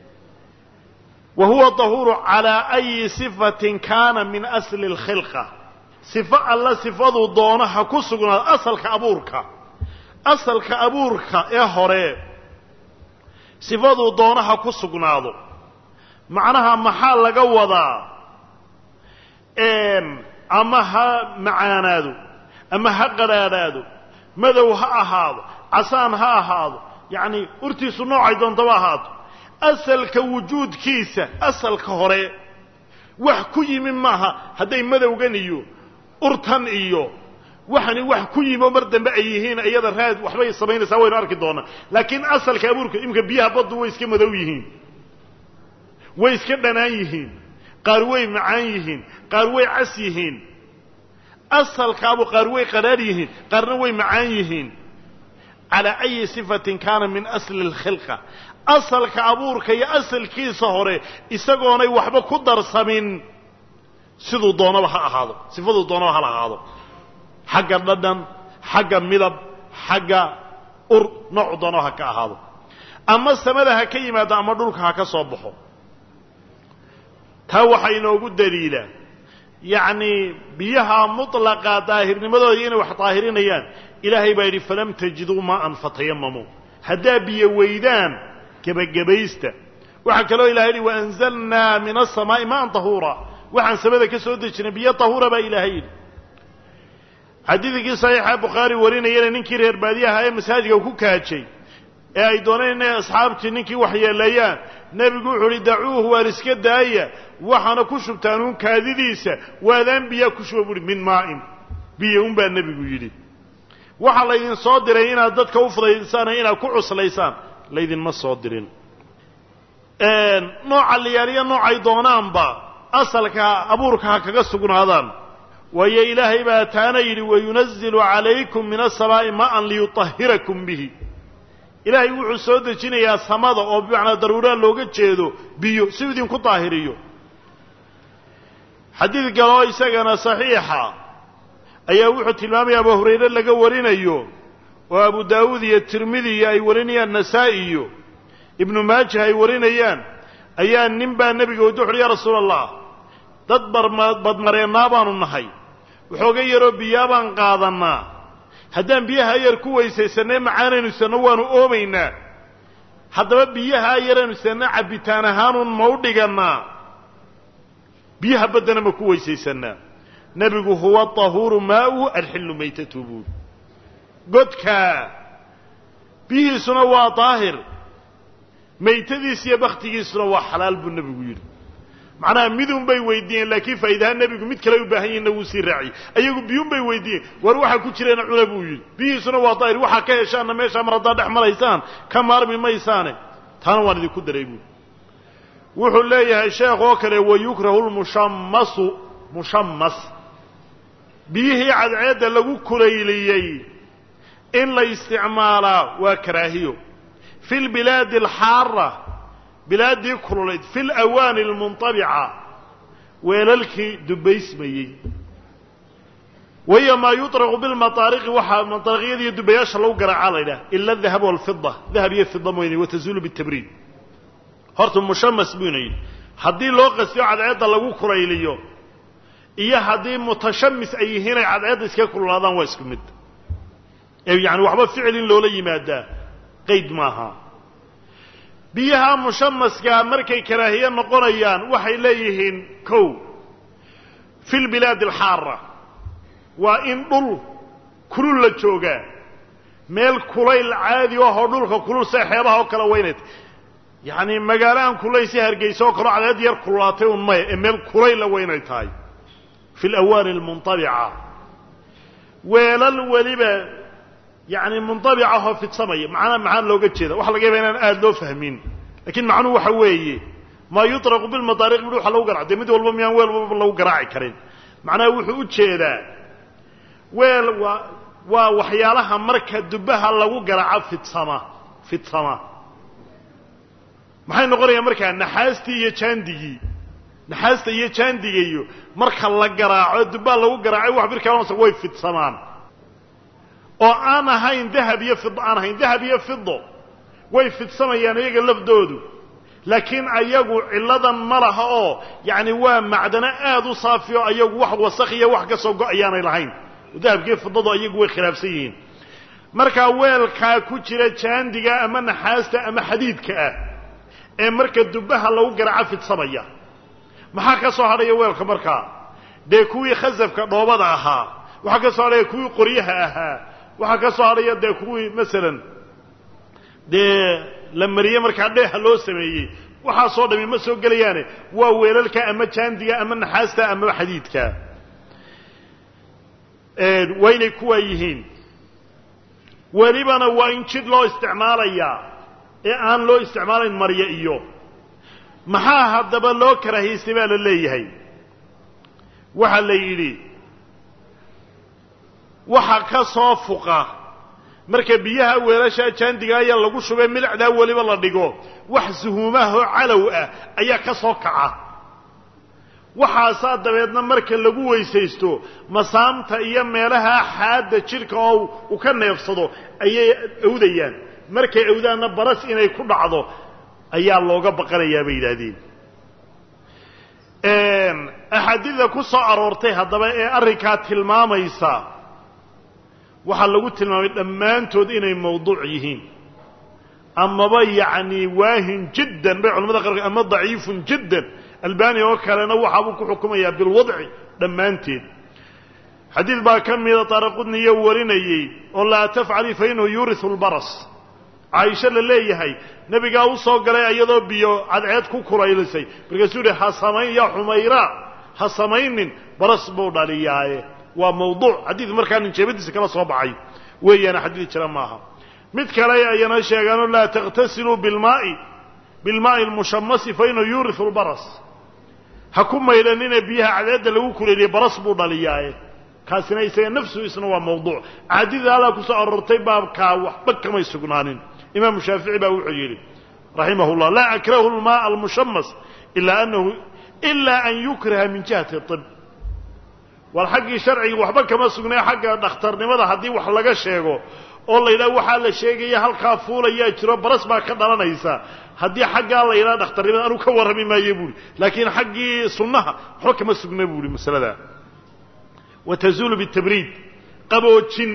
وهو طهور على أي صفة كان من أصل الخلقة صفة الله صفة دونها كسقنا أصل كأبورك أصل كأبورك يا هري صفة دونها كسقنا معناها محل جوضا أما ها معانادو أما ها قرارادو ماذا ها هذا عسان ها هذا يعني أرتي صنوع أيضا دواهات أصل كوجود كيسة أصل كهراء وحكي من معها هذي ماذا وجنيو أرتن إيو وحني وحكي ممرد بأيهين أيضا هذا وحبي الصبيين سوين أركضونا لكن أصل كأبورك يمكن بيها بضو ويسكي مذويهين ويسكي بنايهين قاروي معايهين قاروي عسيهين أصل كابو قاروي قراريهين قاروي معايهين على أي صفة كان من أصل الخلقة أصل كابورك يا أصل كيسة هوري إساقوني وحبا كدر سمين سيدو دونا بها أخاضو سيفدو دونا بها أخاضو حقا ندن حقا ملب حقا أر نوع دونا هكا أخاضو أما السمدها كيما دا أمدولك هكا صبحو توحي نوغو دليلا يعني بيها مطلقة طاهر لماذا يين وحطاهرين ايان إلهي بايري فلم تجدوا ماء فتيمموا هدا بيويدان كبقبيستا وحكا له إلهي وأنزلنا من السماء ماء طهورا وحن سبدا كسودة نبيا طهورا با إلهي حديثك صحيح بخاري ورين ايان ننكر هربادية هاي مساجة وكوكاتشي اي دونين اصحابتي ننكي وحيا الليان نبي قول دعوه وارسك داية وحنا كشب تانون كاذيديسة وذن بيا كشب من ماء بيا أمبا النبي قولي وحنا ليدين صادرين ضدك وفضل إنسان هنا كعص ليسان ليدين ما صادرين نوع اللي يلي نوع ايضونان با أصلك أبورك هكا قصقون هذان ويا إلهي باتانير وينزل عليكم من السماء ماء ليطهركم به إلهي وحو سودة جينيا سمادا oo bicna daruura looga jeedo biyo sidii ku taahiriyo hadii galo isagana saxiixa ayaa wuxuu tilmaamay Abu Hurayra laga warinayo oo Abu Daawud iyo Tirmidhi ay warinayaan Nasaa'i iyo Ibn Maajah ay warinayaan ayaa ninba nabiga u duxay Rasuulullah dad barmaad badmareena baanu nahay wuxuu yaro biyo baan qaadanaa haddaan biyaha yar ku weysaysanay macaanaynu sano waanu oomaynaa haddaba biyaha yaraynu sano cabitaan ahaanun ma u dhiganaa biyaha badana ma ku weysaysanaa nabigu huwa tahuuru maa'u alxillu maytatubu godka biyihiisuna waa daahir maytadiis iyo bakhtigiisuna waa xalaal buu nabigu yidhi معناها ميدون باي ويدين لكن فايدها النبي ميد كلا يباهين انه سي راعي ايغو بيون باي ويدين war waxa ku jireen culabu yiri biisuna waa daayir waxa ka heshaana meesha marada dhaxmalaysaan ka maarmi maysaane tan waan idin ku dareeyay wuxuu leeyahay sheekh oo kale way yukrahu mushammas mushammas bihi cadceeda lagu kuleeyay in la isticmaala waa karaahiyo fil bilad al harra بلاد كلوليد في الأوان المنطبعة ويلالك دبيس ميي وهي ما يطرق بالمطارق وحا المنطرقية دي دبياش لو قرع علينا إلا الذهب والفضة ذهب يفضة مويني وتزول بالتبريد هرت مشمس بيني حدين لو قسيو عد عيدا لغو كريليو iyo haddii mutashammis ay yihiin ay cadceedda iska kululaadaan waa isku mid ee yacni waxba ficilin loola yimaadaa qayd maaha biyaha mushammaska markay karaahiye noqonayaan waxay leeyihiin kow fi lbilaad alxaara waa in dhul kulul la joogaa meel kulayl caadi ahoo dhulka kulul see xeebaha oo kale weynayd yacni magaalahan kulaysi hargeysa oo kaleo cadeed yar kululaatay un maya ee meel kulayla weynay tahay fi alawaani almuntabica weelal weliba yacni muntabicahoo fidsamaya macnaa maxaa looga jeeda waxa laga yaba inaan aada loo fahmin lakiin macnuhu waxa weeye maa yuطraqu bilmadaariq midh waxa lagu garaca dee mid walba miyaan weel walba lagu garaaci karin macnaha wuxuu u jeedaa weel waa waa waxyaalaha marka dubbaha lagu garaaco fidsama fidsama maxay noqonayaan markaa naxaastii iyo jaandigii naxaasta iyo jaandiga iyo marka la garaaco dubbaha lagu garaacay wax birkaansa way fidsamaan oo aan ahayn dahab iyo fido aan ahayn dahab iyo fido way fidsamayaan iyaga lafdoodu laakiin ayagu ciladan ma laha oo yacni waa macdano aada u saafiyo ayagu wax wasakh iyo wax ka soo go-ayaanay lahayn dahabkii fidadu ayagu way khilaafsan yihiin markaa weelkaa ku jira jaandiga ama naxaasta ama xadiidka ah ee marka dubbaha lagu garaaco fidsamaya maxaa ka soo hadhaya weelka markaa dee kuwii khasafka dhoobada ahaa waxaa ka soo hadhaya kuwii qoryaha ahaa waxaa ka soo hadhaya dee kuwii masalan dee la mariye markaa dheeha loo sameeyey waxaasoo dhami ma soo gelayaane waa weelalka ama jaandiga ama naxaasta ama xadiidka waa inay kuwaa yihiin welibana waa in jidh loo isticmaalayaa ee aan loo isticmaalayn marya iyo maxaa haddaba loo karaahiystay baa la leeyahay waxaa la yidhi waxa ka soo fuqa marka biyaha weelashaa jaandiga ayaa lagu shubay milacdaa weliba la dhigo wax suhuumahoo calow ah ayaa ka soo kaca waxaasaa dabeedna marka lagu weysaysto masaamta iyo meelaha xaadda jidhka oo uu ka neefsado ayay awdayaan markay awdaanna baras inay ku dhacdo ayaa looga baqanayaa bay yidhaahdeen axaadiida ku soo aroortay haddaba ee arrinkaa tilmaamaysa waxaa lagu tilmaamay dhammaantood inay mawduuc yihiin amaba yacni waahin jiddan bay culamada qaarkood ama daciifun jiddan albani oo kalena waxa uu ku xukumayaa bilwadci dhammaanteed xadiid baa ka mida taaraqudniyo warinayey oo laa tafcali fa inuu yuurisu lbaras caaisha la leeyahay nebigaa u soo galay iyadoo biyo cadceed ku kulaylisay markaasuu yihi ha samayn yaa xumayra ha samaynin baras buu dhaliyaaye waa mawduuc xadiid markaa ninjeebadiisa kala soo baxay weeyaana xadiid jira maaha mid kale ayana sheegaano laa takhtasiluu bilmaai bilmaa'i almushammasi fa inuu yuurisu lbaras ha ku maydhanina biyaha cadceedda lagu kuleeliyey baras buu dhaliyaaye kaasina isaga nafsu isna waa mawduuc caadida alaa ku soo aroortay baabkaa waxba kamay sugnaanin imaamu shaafici baa wuxuu yidhi raximah llah laa akrahu lmaaa almushammas ilaa anahu ilaa an yukraha min jihati ib war xaggii sharciga waxba kama sugnay xagga dhakhtarnimada haddii wax laga sheego oo la yidhaha waxaa la sheegaya halkaa fuulayaa jiro baras baa ka dhalanaysa haddii xaggaa la yidhaha dhakhtarnimada anuu ka warrami maayo buuhi laakiin xaggii sunnaha waxba kama sugna buuhi masaladaa watazuulu bitabriid qaboojin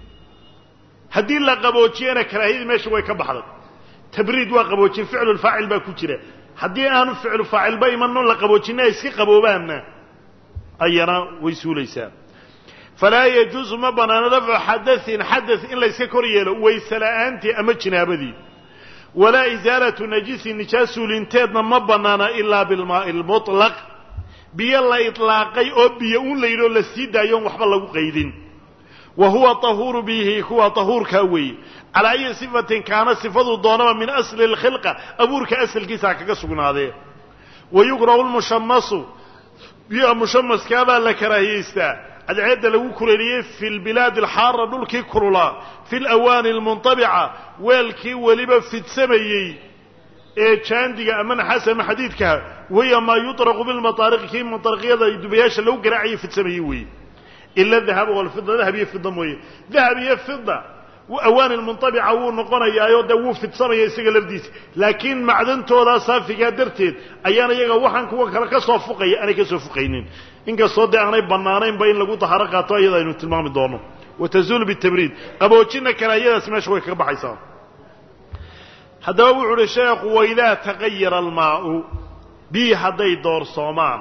haddii la qaboojiyana karaahiyadii meesha way ka baxday tabriid waa qaboojin ficlulfaacil baa ku jira haddii aanu ficlu faacilba imanno la qaboojinna ay iska qaboobaanna ayana way suulaysaa falaa yajuusu ma banaano rafcu xadain xada in layska kor yeelo wayse la'aantii ama jinaabadii walaa isaalatu najisi nijaas suulinteedna ma banaana ilaa bilmaa'i lmutlaq biyo la itlaaqay oo biyo uun la yidhoo la sii daayoon waxba lagu qaydin wa huwa tahuuru bihi kuwa tahuurkaa weeye calaa ayi sifatin kaana sifadu doonaba min asli اlkhilqa abuurka asalkiisa ha kaga sugnaadee wayukrahu lmushamasu biyaha mushamaskaabaa la karaahiyeystaa cadceedda lagu kuleeliyey fi lbilaadi alxaara dhulkii kululaa fi lawaani almuntabica weelkii weliba fidsamayey ee jaandiga ama naxaas ama xadiidkaha wahiya maa yuطraqu bilmataariqi kii muطaraqyada dubayaasha lagu garaacayay fidsamayey weeye ila dahaba walfida dahab iyo fida mooye dahab iyo fida أوان المنطبعة ونقونا يا وفد سمي يسيق لفديس لكن معدن تودا صافي قادرتين أيانا يقا وحن كوا كلا كسوفقي أنا كسوفقينين إنك صدق أنا بنانين بين لقوط حركات أيضا إنه تلمام الدونه وتزول بالتبريد أبو تشينا كرايا اسمه شوي كبحيسان هذا هو الشيخ وإذا تغير الماء به هذي دور صومان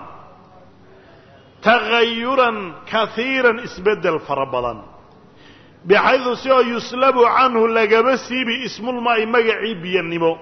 تغيرا كثيرا اسبدل فربلا بحيث سيو يسلب عنه لقبسي باسم الماء مقعي بينمو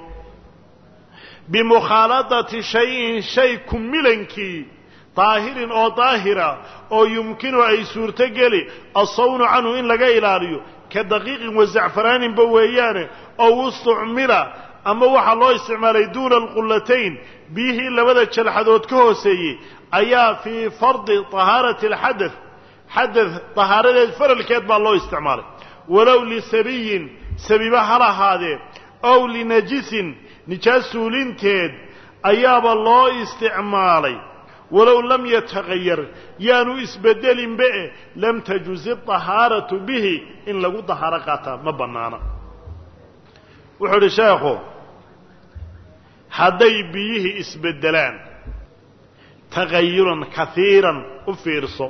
بمخالطة شيء شيء كملنكي طاهر أو طاهرة أو يمكن أي سورتقلي الصون عنه إن لقى إلاريو كدقيق وزعفران بويانه أو استعمل أما وحا الله استعمالي دون القلتين به لبدا تشلحدوت كهوسي أيا في فرض طهارة الحدث حدث طهارة الفر الكاتب الله استعماله ولو لسبي سبيبها هذا أو لنجس نجاسولين تيد أياب الله استعمالي ولو لم يتغير يانو اسبدل بئه لم تجوز الطهارة به إن لقو طهارقاتا مبنانا وحول شاخو هدي بيه اسبدلان تغيرا كثيرا وفيرسو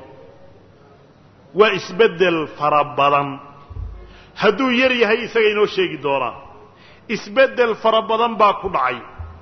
واسبدل فربضا هدو يري هاي سينو شيك دورا اسبدل فربضا باكو دعي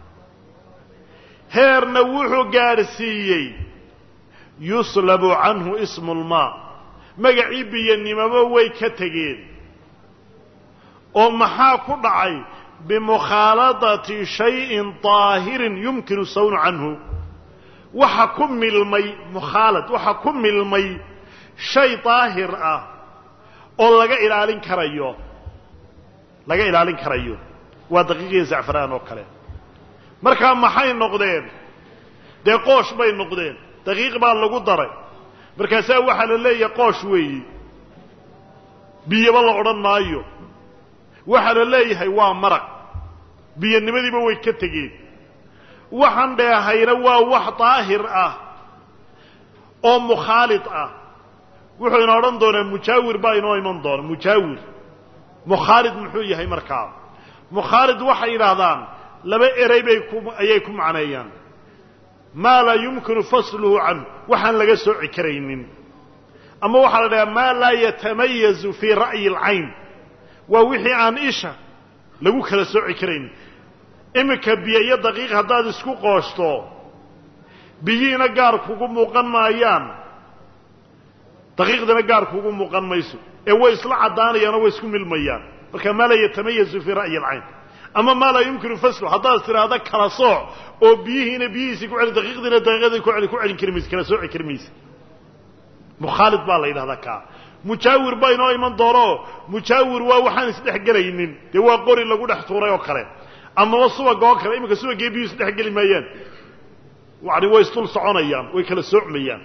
هيرنا وحو قارسيي يصلب عنه اسم الماء مقعي بينما وي كتغين او محا كدعي بمخالطة شيء طاهر يمكن الصون عنه وحكم المي مخالط وحكم المي شيء طاهر اه او لغا الالين كرايو لغا الالين كرايو ودقيقه زعفران او كله marka maxay noqdeen de qoosh bay noqdeen daqiiq baa lagu daray markaas waxa la leeyahay qoosh weey biyo la oran maayo waxa la leeyahay waa maraq biyanimadiiba way ka tageen waxan dheehayna waa wax taahir ah oo mukhalid ah wuxuu ina oran doonaa mujaawir baa inoo iman doona mujaawir mukhalid muxuu yahay markaa mukhalid waxa yiraahdaan laba eray bay ku ayay ku macneeyaan ma la yumkinu fasluhu an waxan laga soo cikareynin ama waxa la dhahaa ma la yatamayiz fi ra'yi al-ayn wa wixii aan isha lagu kala soo cikareynin imika biyo daqiiq hadaad isku qoosto biyina gaar kugu muuqan maayaan daqiiqdana gaar kugu muuqan mayso ee way isla cadaanayaan oo way isku milmayaan marka ma la yatamayiz fi ra'yi al-ayn أما ما لا يمكن فصله هذا سر هذا كراسع أو بيه نبيه يقول دقيقة دقيقة يقول يقول كرميس كراسع كرميس مخالط بالله إلى هذا كا مشاور بينه إيمان داره مشاور ووحنا يستحق لينين هو قوري اللي يقول احتورا يوكره أما وصوا جاكره إما كسوة جيبي يستحق لي ميان وعلي ويستول صعون أيام ويكل سوع ميان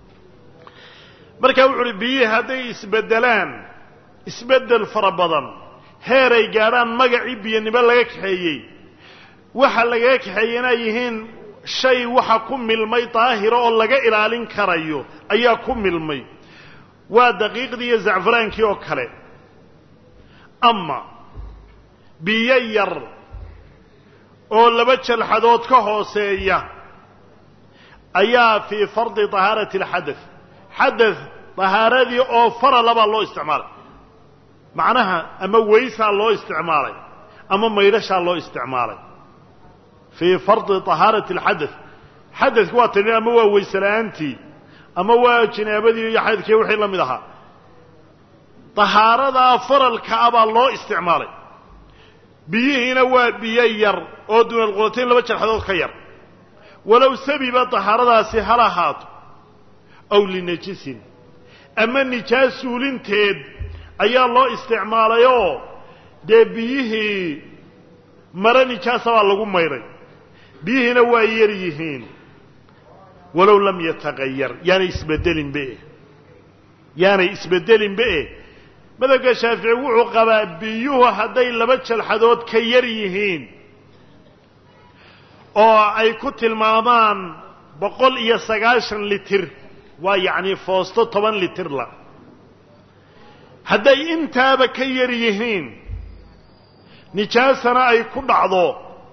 مركب عربية هذا يسبدلان يسبدل فربضان heeray gaaraan magacii biyanimo laga kaxeeyay waxa laga kaxeeyana yihiin shay waxa ku milmay taahiro oo laga ilaalin karayo ayaa ku milmay waa daqiiqdii zacfraankii oo kale amma biyayar oo laba jalxadood ka hooseeya ayaa fi fardi tahaarati alhadath hadath tahaaradii oo fara laba loo isticmaalay معناها أما ويسا الله استعماله أما ميرشا الله استعماله في فرض طهارة الحدث حدث قواتني أما هو ويسلانتي أما هو جنابدي يحيث كي وحي لم يدها طهارة فر الكعبة الله استعماله بيه هنا بيير أو دون القوتين لبتش الحدث خير ولو سبب طهارة سهلهات أو لنجس أما النجاس لنتيد ayaa loo isticmaalayo de biyihi marani jaasa waa lagu mayray biyihina waa yar yihiin walaw lam yataghayyar yani isbedelin be yani isbedelin be madaka shaafici wuxuu qabaa biyuhu haday laba jalxadood ka yar yihiin oo ay ku tilmaamaan boqol iyo sagaashan litir waa yani foosto toban litir la hadday intaaba ka yar yihiin nijaasana ay ku dhacdo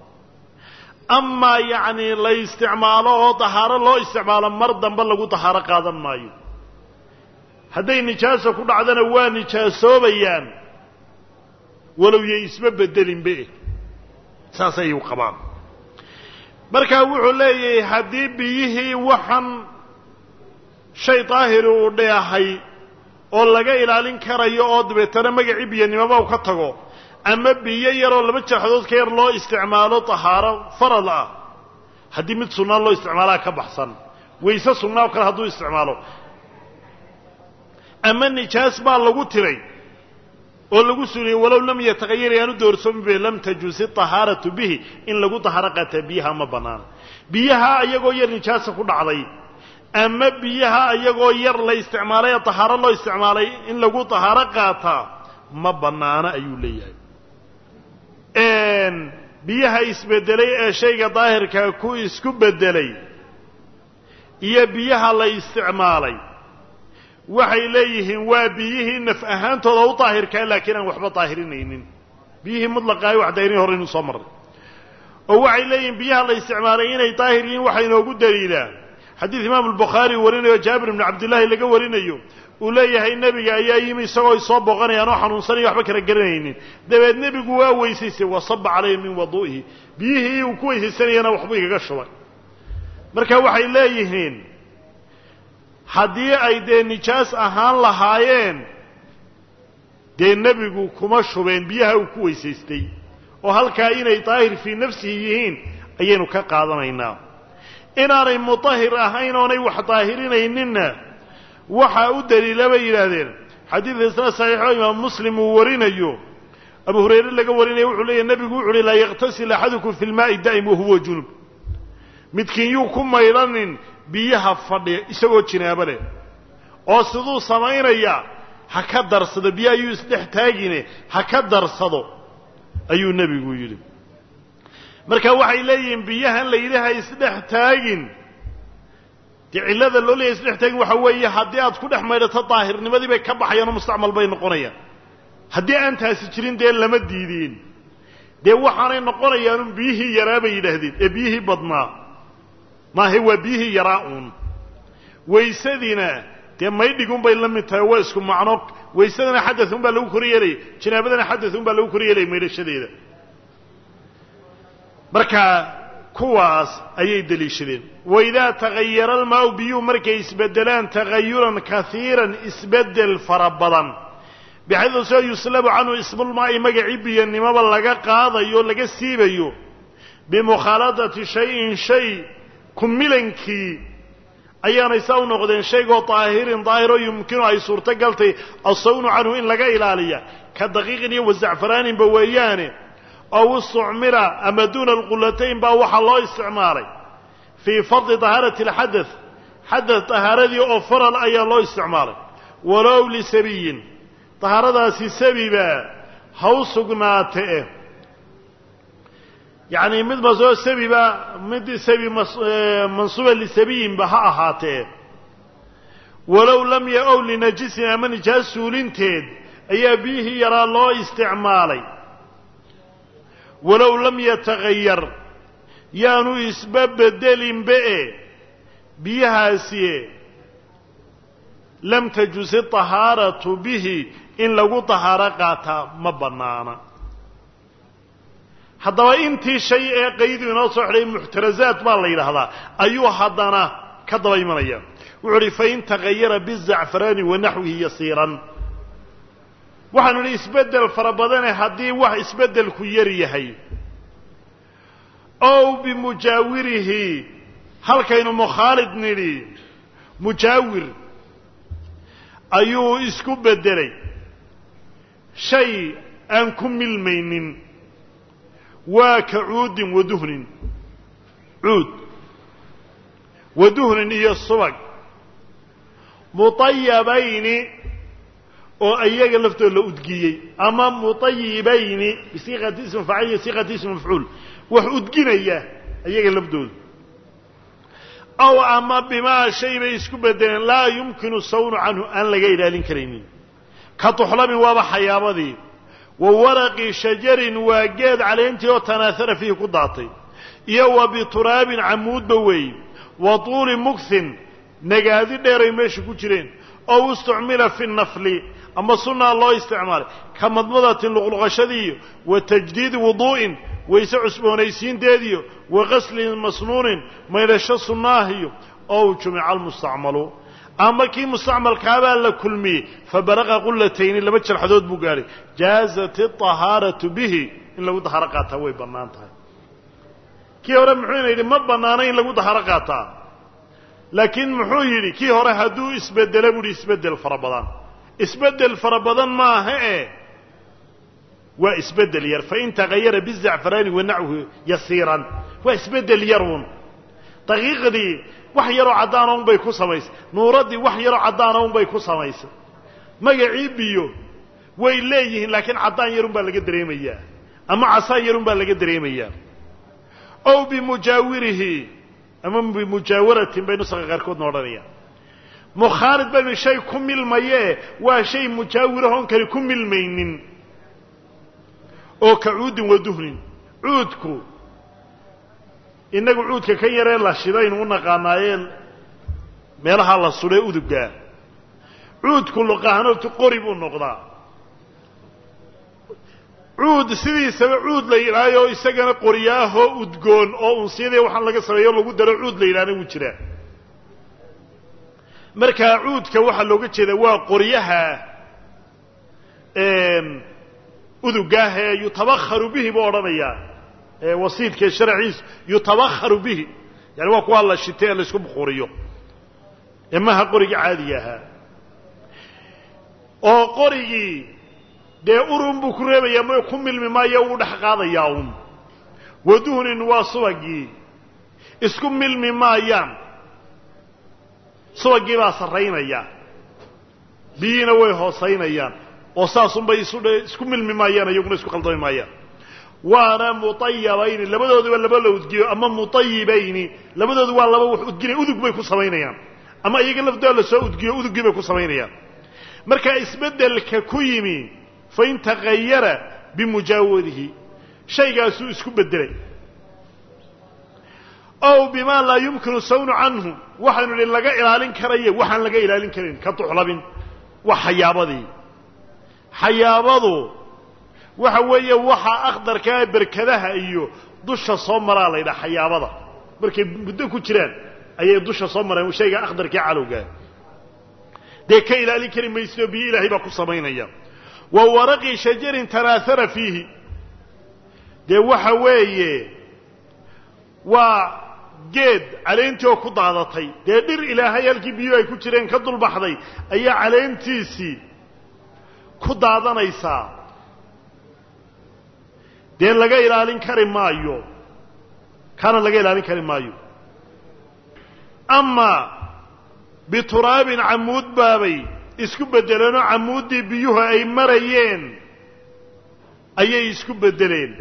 amaa yacnii la isticmaalo oo dahaaro loo isticmaalo mar dambe lagu dahaaro qaadan maayo hadday nijaaso ku dhacdana waa nijaasoobayaan walow yay isma bedelinbe saas ayuu qabaan markaa wuxuu leeyahay haddii biyihii waxan shay daahiri uu dheehay oo laga ilaalin karayo oo dabeetana magacii biyanimaba u ka tago ama biyo yaroo laba jeexdood ka yar loo isticmaalo tahaaro farad ah haddii mid sunnaa loo isticmaalaa ka baxsan wayse sunnaa oo kale hadduu isticmaalo ama nijaas baa lagu tiray oo lagu suliyey walow lam yataqayar yaanu doorsoomin be lam tajuusi tahaaratu bihi in lagu tahaaro qaataa biyaha ma bannaana biyaha iyagoo yar nijaasa ku dhacday ama biyaha iyagoo yar la isticmaalay ee tahaaro loo isticmaalay in lagu tahaaro qaataa ma bannaana ayuu leeyahay biyaha isbedelay ee shayga daahirka ku isku bedelay iyo biyaha la isticmaalay waxay leeyihiin waa biyihii naf ahaantooda u daahirkaa laakiin aan waxba daahirinaynin biyihii mutlaqaa wax daahirin hore inuu soo marray oo waxay leeyihiin biyaha la isticmaalay inay daahir yihiin waxaa inoogu daliilaa xadiid imaamu albukhaari warinayo jaabir ibnu cabdillaahi laga warinayo uu leeyahay nebiga ayaa yimi isagoo ay soo booqanayaan oo xanuunsanaya waxba kala garanaynin dabeed nebigu waa weysaystay wasaba calayhi min waduu'ihi biyihii uu ku weysaysanayana waxbuu igaga shubay marka waxay leeyihiin haddii ay dee nijaas ahaan lahaayeen dee nebigu kuma shubeen biyaha uu ku weysaystay oo halkaa inay daahir fii nafsihi yihiin ayaynu ka qaadanaynaa inaanay mutahhir ahayn oonay wax daahirinayninna waxaa u daliila bay yidhaahdeen xadiidka isna saxiixo imaam muslim uu warinayo abu hurayre laga warinayo wuxuu leeyahy nebigu wuxu uhi laa yaktasil axadukum fi lmaa'i daa'im wahuwa junub midkiin yuu ku maydhanin biyaha fadhiya isagoo jinaabo leh oo siduu samaynayaa ha ka darsado biyaha ayuu isdhex taagine ha ka darsado ayuu nebigu yidhi marka waxay leeyihiin biyahan la yidhi ha isdhex taagin dee cillada loo leeyahay isdhex taagin waxaa weeye haddii aad ku dhex maydhato daahirnimadii bay ka baxayaan oo mustacmal bay noqonayaan haddii aan taasi jirin dee lama diideen dee waxaanay noqonayaan biyihii yaraa bay yidhaahdeen ee biyihii badnaa maahe waa biyihii yaraa uun waysadiina dee maydhigun bay la mid tahay waa isku macno waysadana xadath un baa lagu kor yeelaya janaabadana xadath un baa lagu kor yeelaya maydhashadeeda marka kuwaas ayay deliishadeen waidaa tagayara almaau biyuhu markay isbedelaan tagayuran kaiiran isbedel fara badan bixaydu soo yuslabu canhu ismulmaa'i magacii biyanimaba laga qaadayo laga siibayo bimukhaaladati shayin shay ku milankii ayaanay saa u noqdeen shaygoo daahirin daahiroo yumkinu ay suurtagaltay asawnu canhu in laga ilaaliya ka daqiiqin iyo wazacfaraaninba weeyaane ow istucmila ama duuna alqulatayn baa waxaa loo isticmaalay fii fardi dahaarati alxadath xadath dahaaradii oo faral ayaa loo isticmaalay walow lisabiyin dahaaradaasi sabiba ha u sugnaatee yacni mid masoo sabiba mid sabi mansuuba lisabiyinba ha ahaatee walow lam ya-ow linajisin ama nijaas suulinteed ayaa biyihii yaraa loo isticmaalay walow lam yatagayar yaanu isba bedelinbe-e biyahaasi lam tajusi tahaaratu bihi in lagu tahaaro qaataa ma bannaana haddaba intii shay ee qaydu inoo soo xidhay muxtarazaat baa la yidhaahdaa ayuu haddana ka daba imanaya wuxuu uhi fain tagayara bizacfaraani wa naxwihi yasiiran waxaanu idhi isbeddel fara badane haddii wax isbeddelku yar yahay ow bimujaawirihi halkaynu mukhaalid nidhi mujaawir ayuu isku beddelay shay aan ku milmaynin waa ka cuudin waduhnin cuud waduhnin iyo subag mutayabayni oo ayaga laftooda la udgiyey ama mutayibayni bisiiqati ism faacil iyo siiqati ism mafcuul wax udginaya ayaga laftooda aw ama bimaa shay bay isku bedeleen laa yumkinu sawnu canhu aan laga ilaalin karaynin كطحلب وبحيابدي وورق شجر واجد عليه انت وتناثر فيه قضاتي يو بتراب عمود بوي وطول مكث نجازي دير ماشي كجرين او استعمل في النفل اما سنة الله استعمال كمضمضة لغلغشدي وتجديد وضوء ويسع اسبونيسين ديديو وغسل مسنون ما يلش الصناهي او جمع المستعمل اما كي مستعمل كابا لكلمي فبرغ قلتين لما تشر حدود بوغاري جازت الطهارة به ان لو طهارقاتها وي بنانتها كي هore muxuu yiri ma banaana in lagu daharaqata laakiin muxuu yiri kii hore haduu isbedelo buu isbedel farabadan isbedel farabadan ma aha ee waa isbedel yar fa inta غير بالزعفران ونعه يسيرا waa isbedel yarun daqiiqdii wax yaro cadaan oo bay ku samays nuuradii wax yaro cadaan oo bay ku samays magacii biyo way leeyihiin laakiin cadaan yarun baa laga dareemayaa ama casaan yarun baa laga dareemayaa أو بمجاوره أما بمجاورة بين صغير كود نورانيا مخالط بين شيء كمل مايه وشيء مجاوره كان كمل مينين أو كعود ودهن عودكو إنك عودك كي يرى الله شرين ونقانايل ميلها الله صلي أدبقى عودكو لقاهنو تقرب النقضاء عود سيدي سبع عود ليرايو isagana qoriyaaho udgoon oo unsiiday waxaan laga sameeyo lagu daro عود leeyraana u jira marka عودka waxa looga jeeda waa qoriyaha een udugaha yutabakharu bihi boodhanaya ee wasiidka sharciis yutabakharu bihi yani waa kuwa la shitay la isku buqoriyo imaha qoriga caadiyaha oo qorigi dee urun buu ku reebaya ma ku milmi maayo uu dhax qaadaya uun waduhnin waa subagii isku milmi maayaan subagii baa sareynaya biina way hoosaynayaan oo saasun bay isku milmi maayaan ayaguna isku qaldami maayaan waana mutayyibayn labadoodu waa laba la udgiyo ama mutayyibayn labadoodu waa laba wax udgina udug bay ku sameynayaan ama iyaga lafdooda la soo udgiyo udugii bay ku sameynayaan marka isbedelka ku yimi فإن تغير بمجاوره شيء قاسو اسكو بدلي أو بما لا يمكن الصون عنه وحن للغا إلالين كريه وحن لغا إلالين كرين كطحلب وحيابضي حيابضو وحوية وحا أخضر كابر كذاها أيو دوشة صمرا لينا حيابضا بركي بدوكو جران أي دوشة صمرا وشيء أخضر كعلو قال دي كي إلالين كرين ما يسلو بي إلهي باكو صمين أيام وورق شجر تراثر فيه دي waxa weeye waa geed caleentoo ku daadatay dee dhir ilaahay halkii biyo ay ku jireen ka dul baxday ayaa caleentiisii ku daadanaysa dee laga ilaalin kari maayo kana laga ilaalin kari maayo ama bituraabin amud baabay isku bedelano amuudi biyuhu ay marayeen ayay isku bedeleen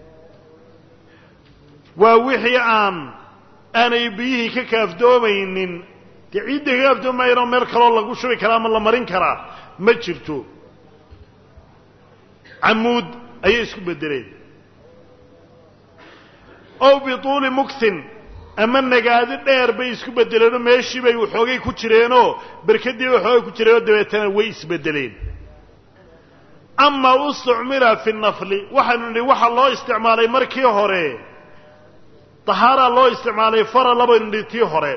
waa wixii aan aanay biyihii ka kaafdoomaynin ciidda kaafdoomayno meel kale lagu shubi karaa ama la marin karaa ma jirto amuud ayay isku bedeleen oo bituul muksin ama nagaadi dheer bay isku bedeleen meeshii bay waxoogay ku jireeno barkadii waxoogay ku jireeno dabeetana way isbedeleen ama ustumila fi nafli waxaanu nidhi waxa loo isticmaalay markii hore tahara loo isticmaalay fara laba nidhi hore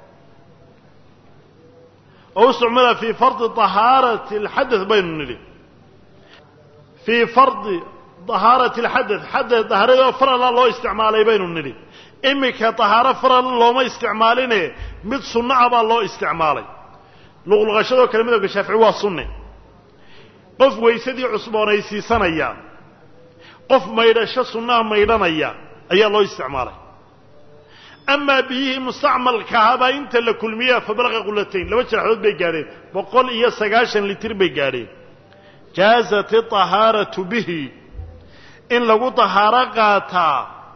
ustumila fi fard taharati alhadath baynu nidhi fi fard taharati alhadath hadath taharada fara loo isticmaalay baynu nidhi imika tahara faral looma isticmaaline mid sunna ah baa loo isticmaalay luqluqashada kalimadda shaafici waa sunne qof weysadii cusboonaysiisanaya qof maydhasho sunna maydhanaya ayaa loo isticmaalay ama bihi mustacmalka haba inta la kulmiya fabalqa qulatayn laba jaraxood bay gaareen boqol iyo sagaashan litir bay gaareen jaazat taharatu bihi in lagu tahara qaataa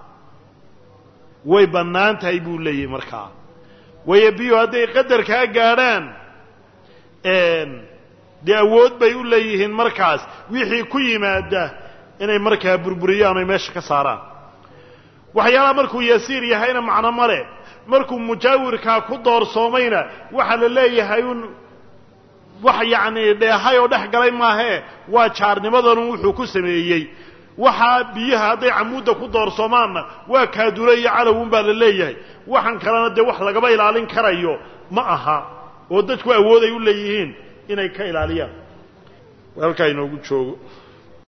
way bannaan tahay buu leeyahay markaa way biyo haday qadar ka gaaraan een dee awood bay u leeyihiin markaas wixii ku yimaada inay markaa burburiyaan oy meesha ka saaraan waxyaalaha markuu yasiir yahayna macno male markuu mujaawirkaa ku doorsoomayna waxaa la leeyahay un wax yacni dheehay oo dhex galay maahee waa jaarnimadanu wuxuu ku sameeyey waxaa biyaha hadday camuudda ku doorsoomaanna waa kaadure iyo calowun baa la leeyahay waxaan kalena dee wax lagaba ilaalin karayo ma aha oo dadku awooday u leeyihiin inay ka ilaaliyaan halkaa inoogu joogo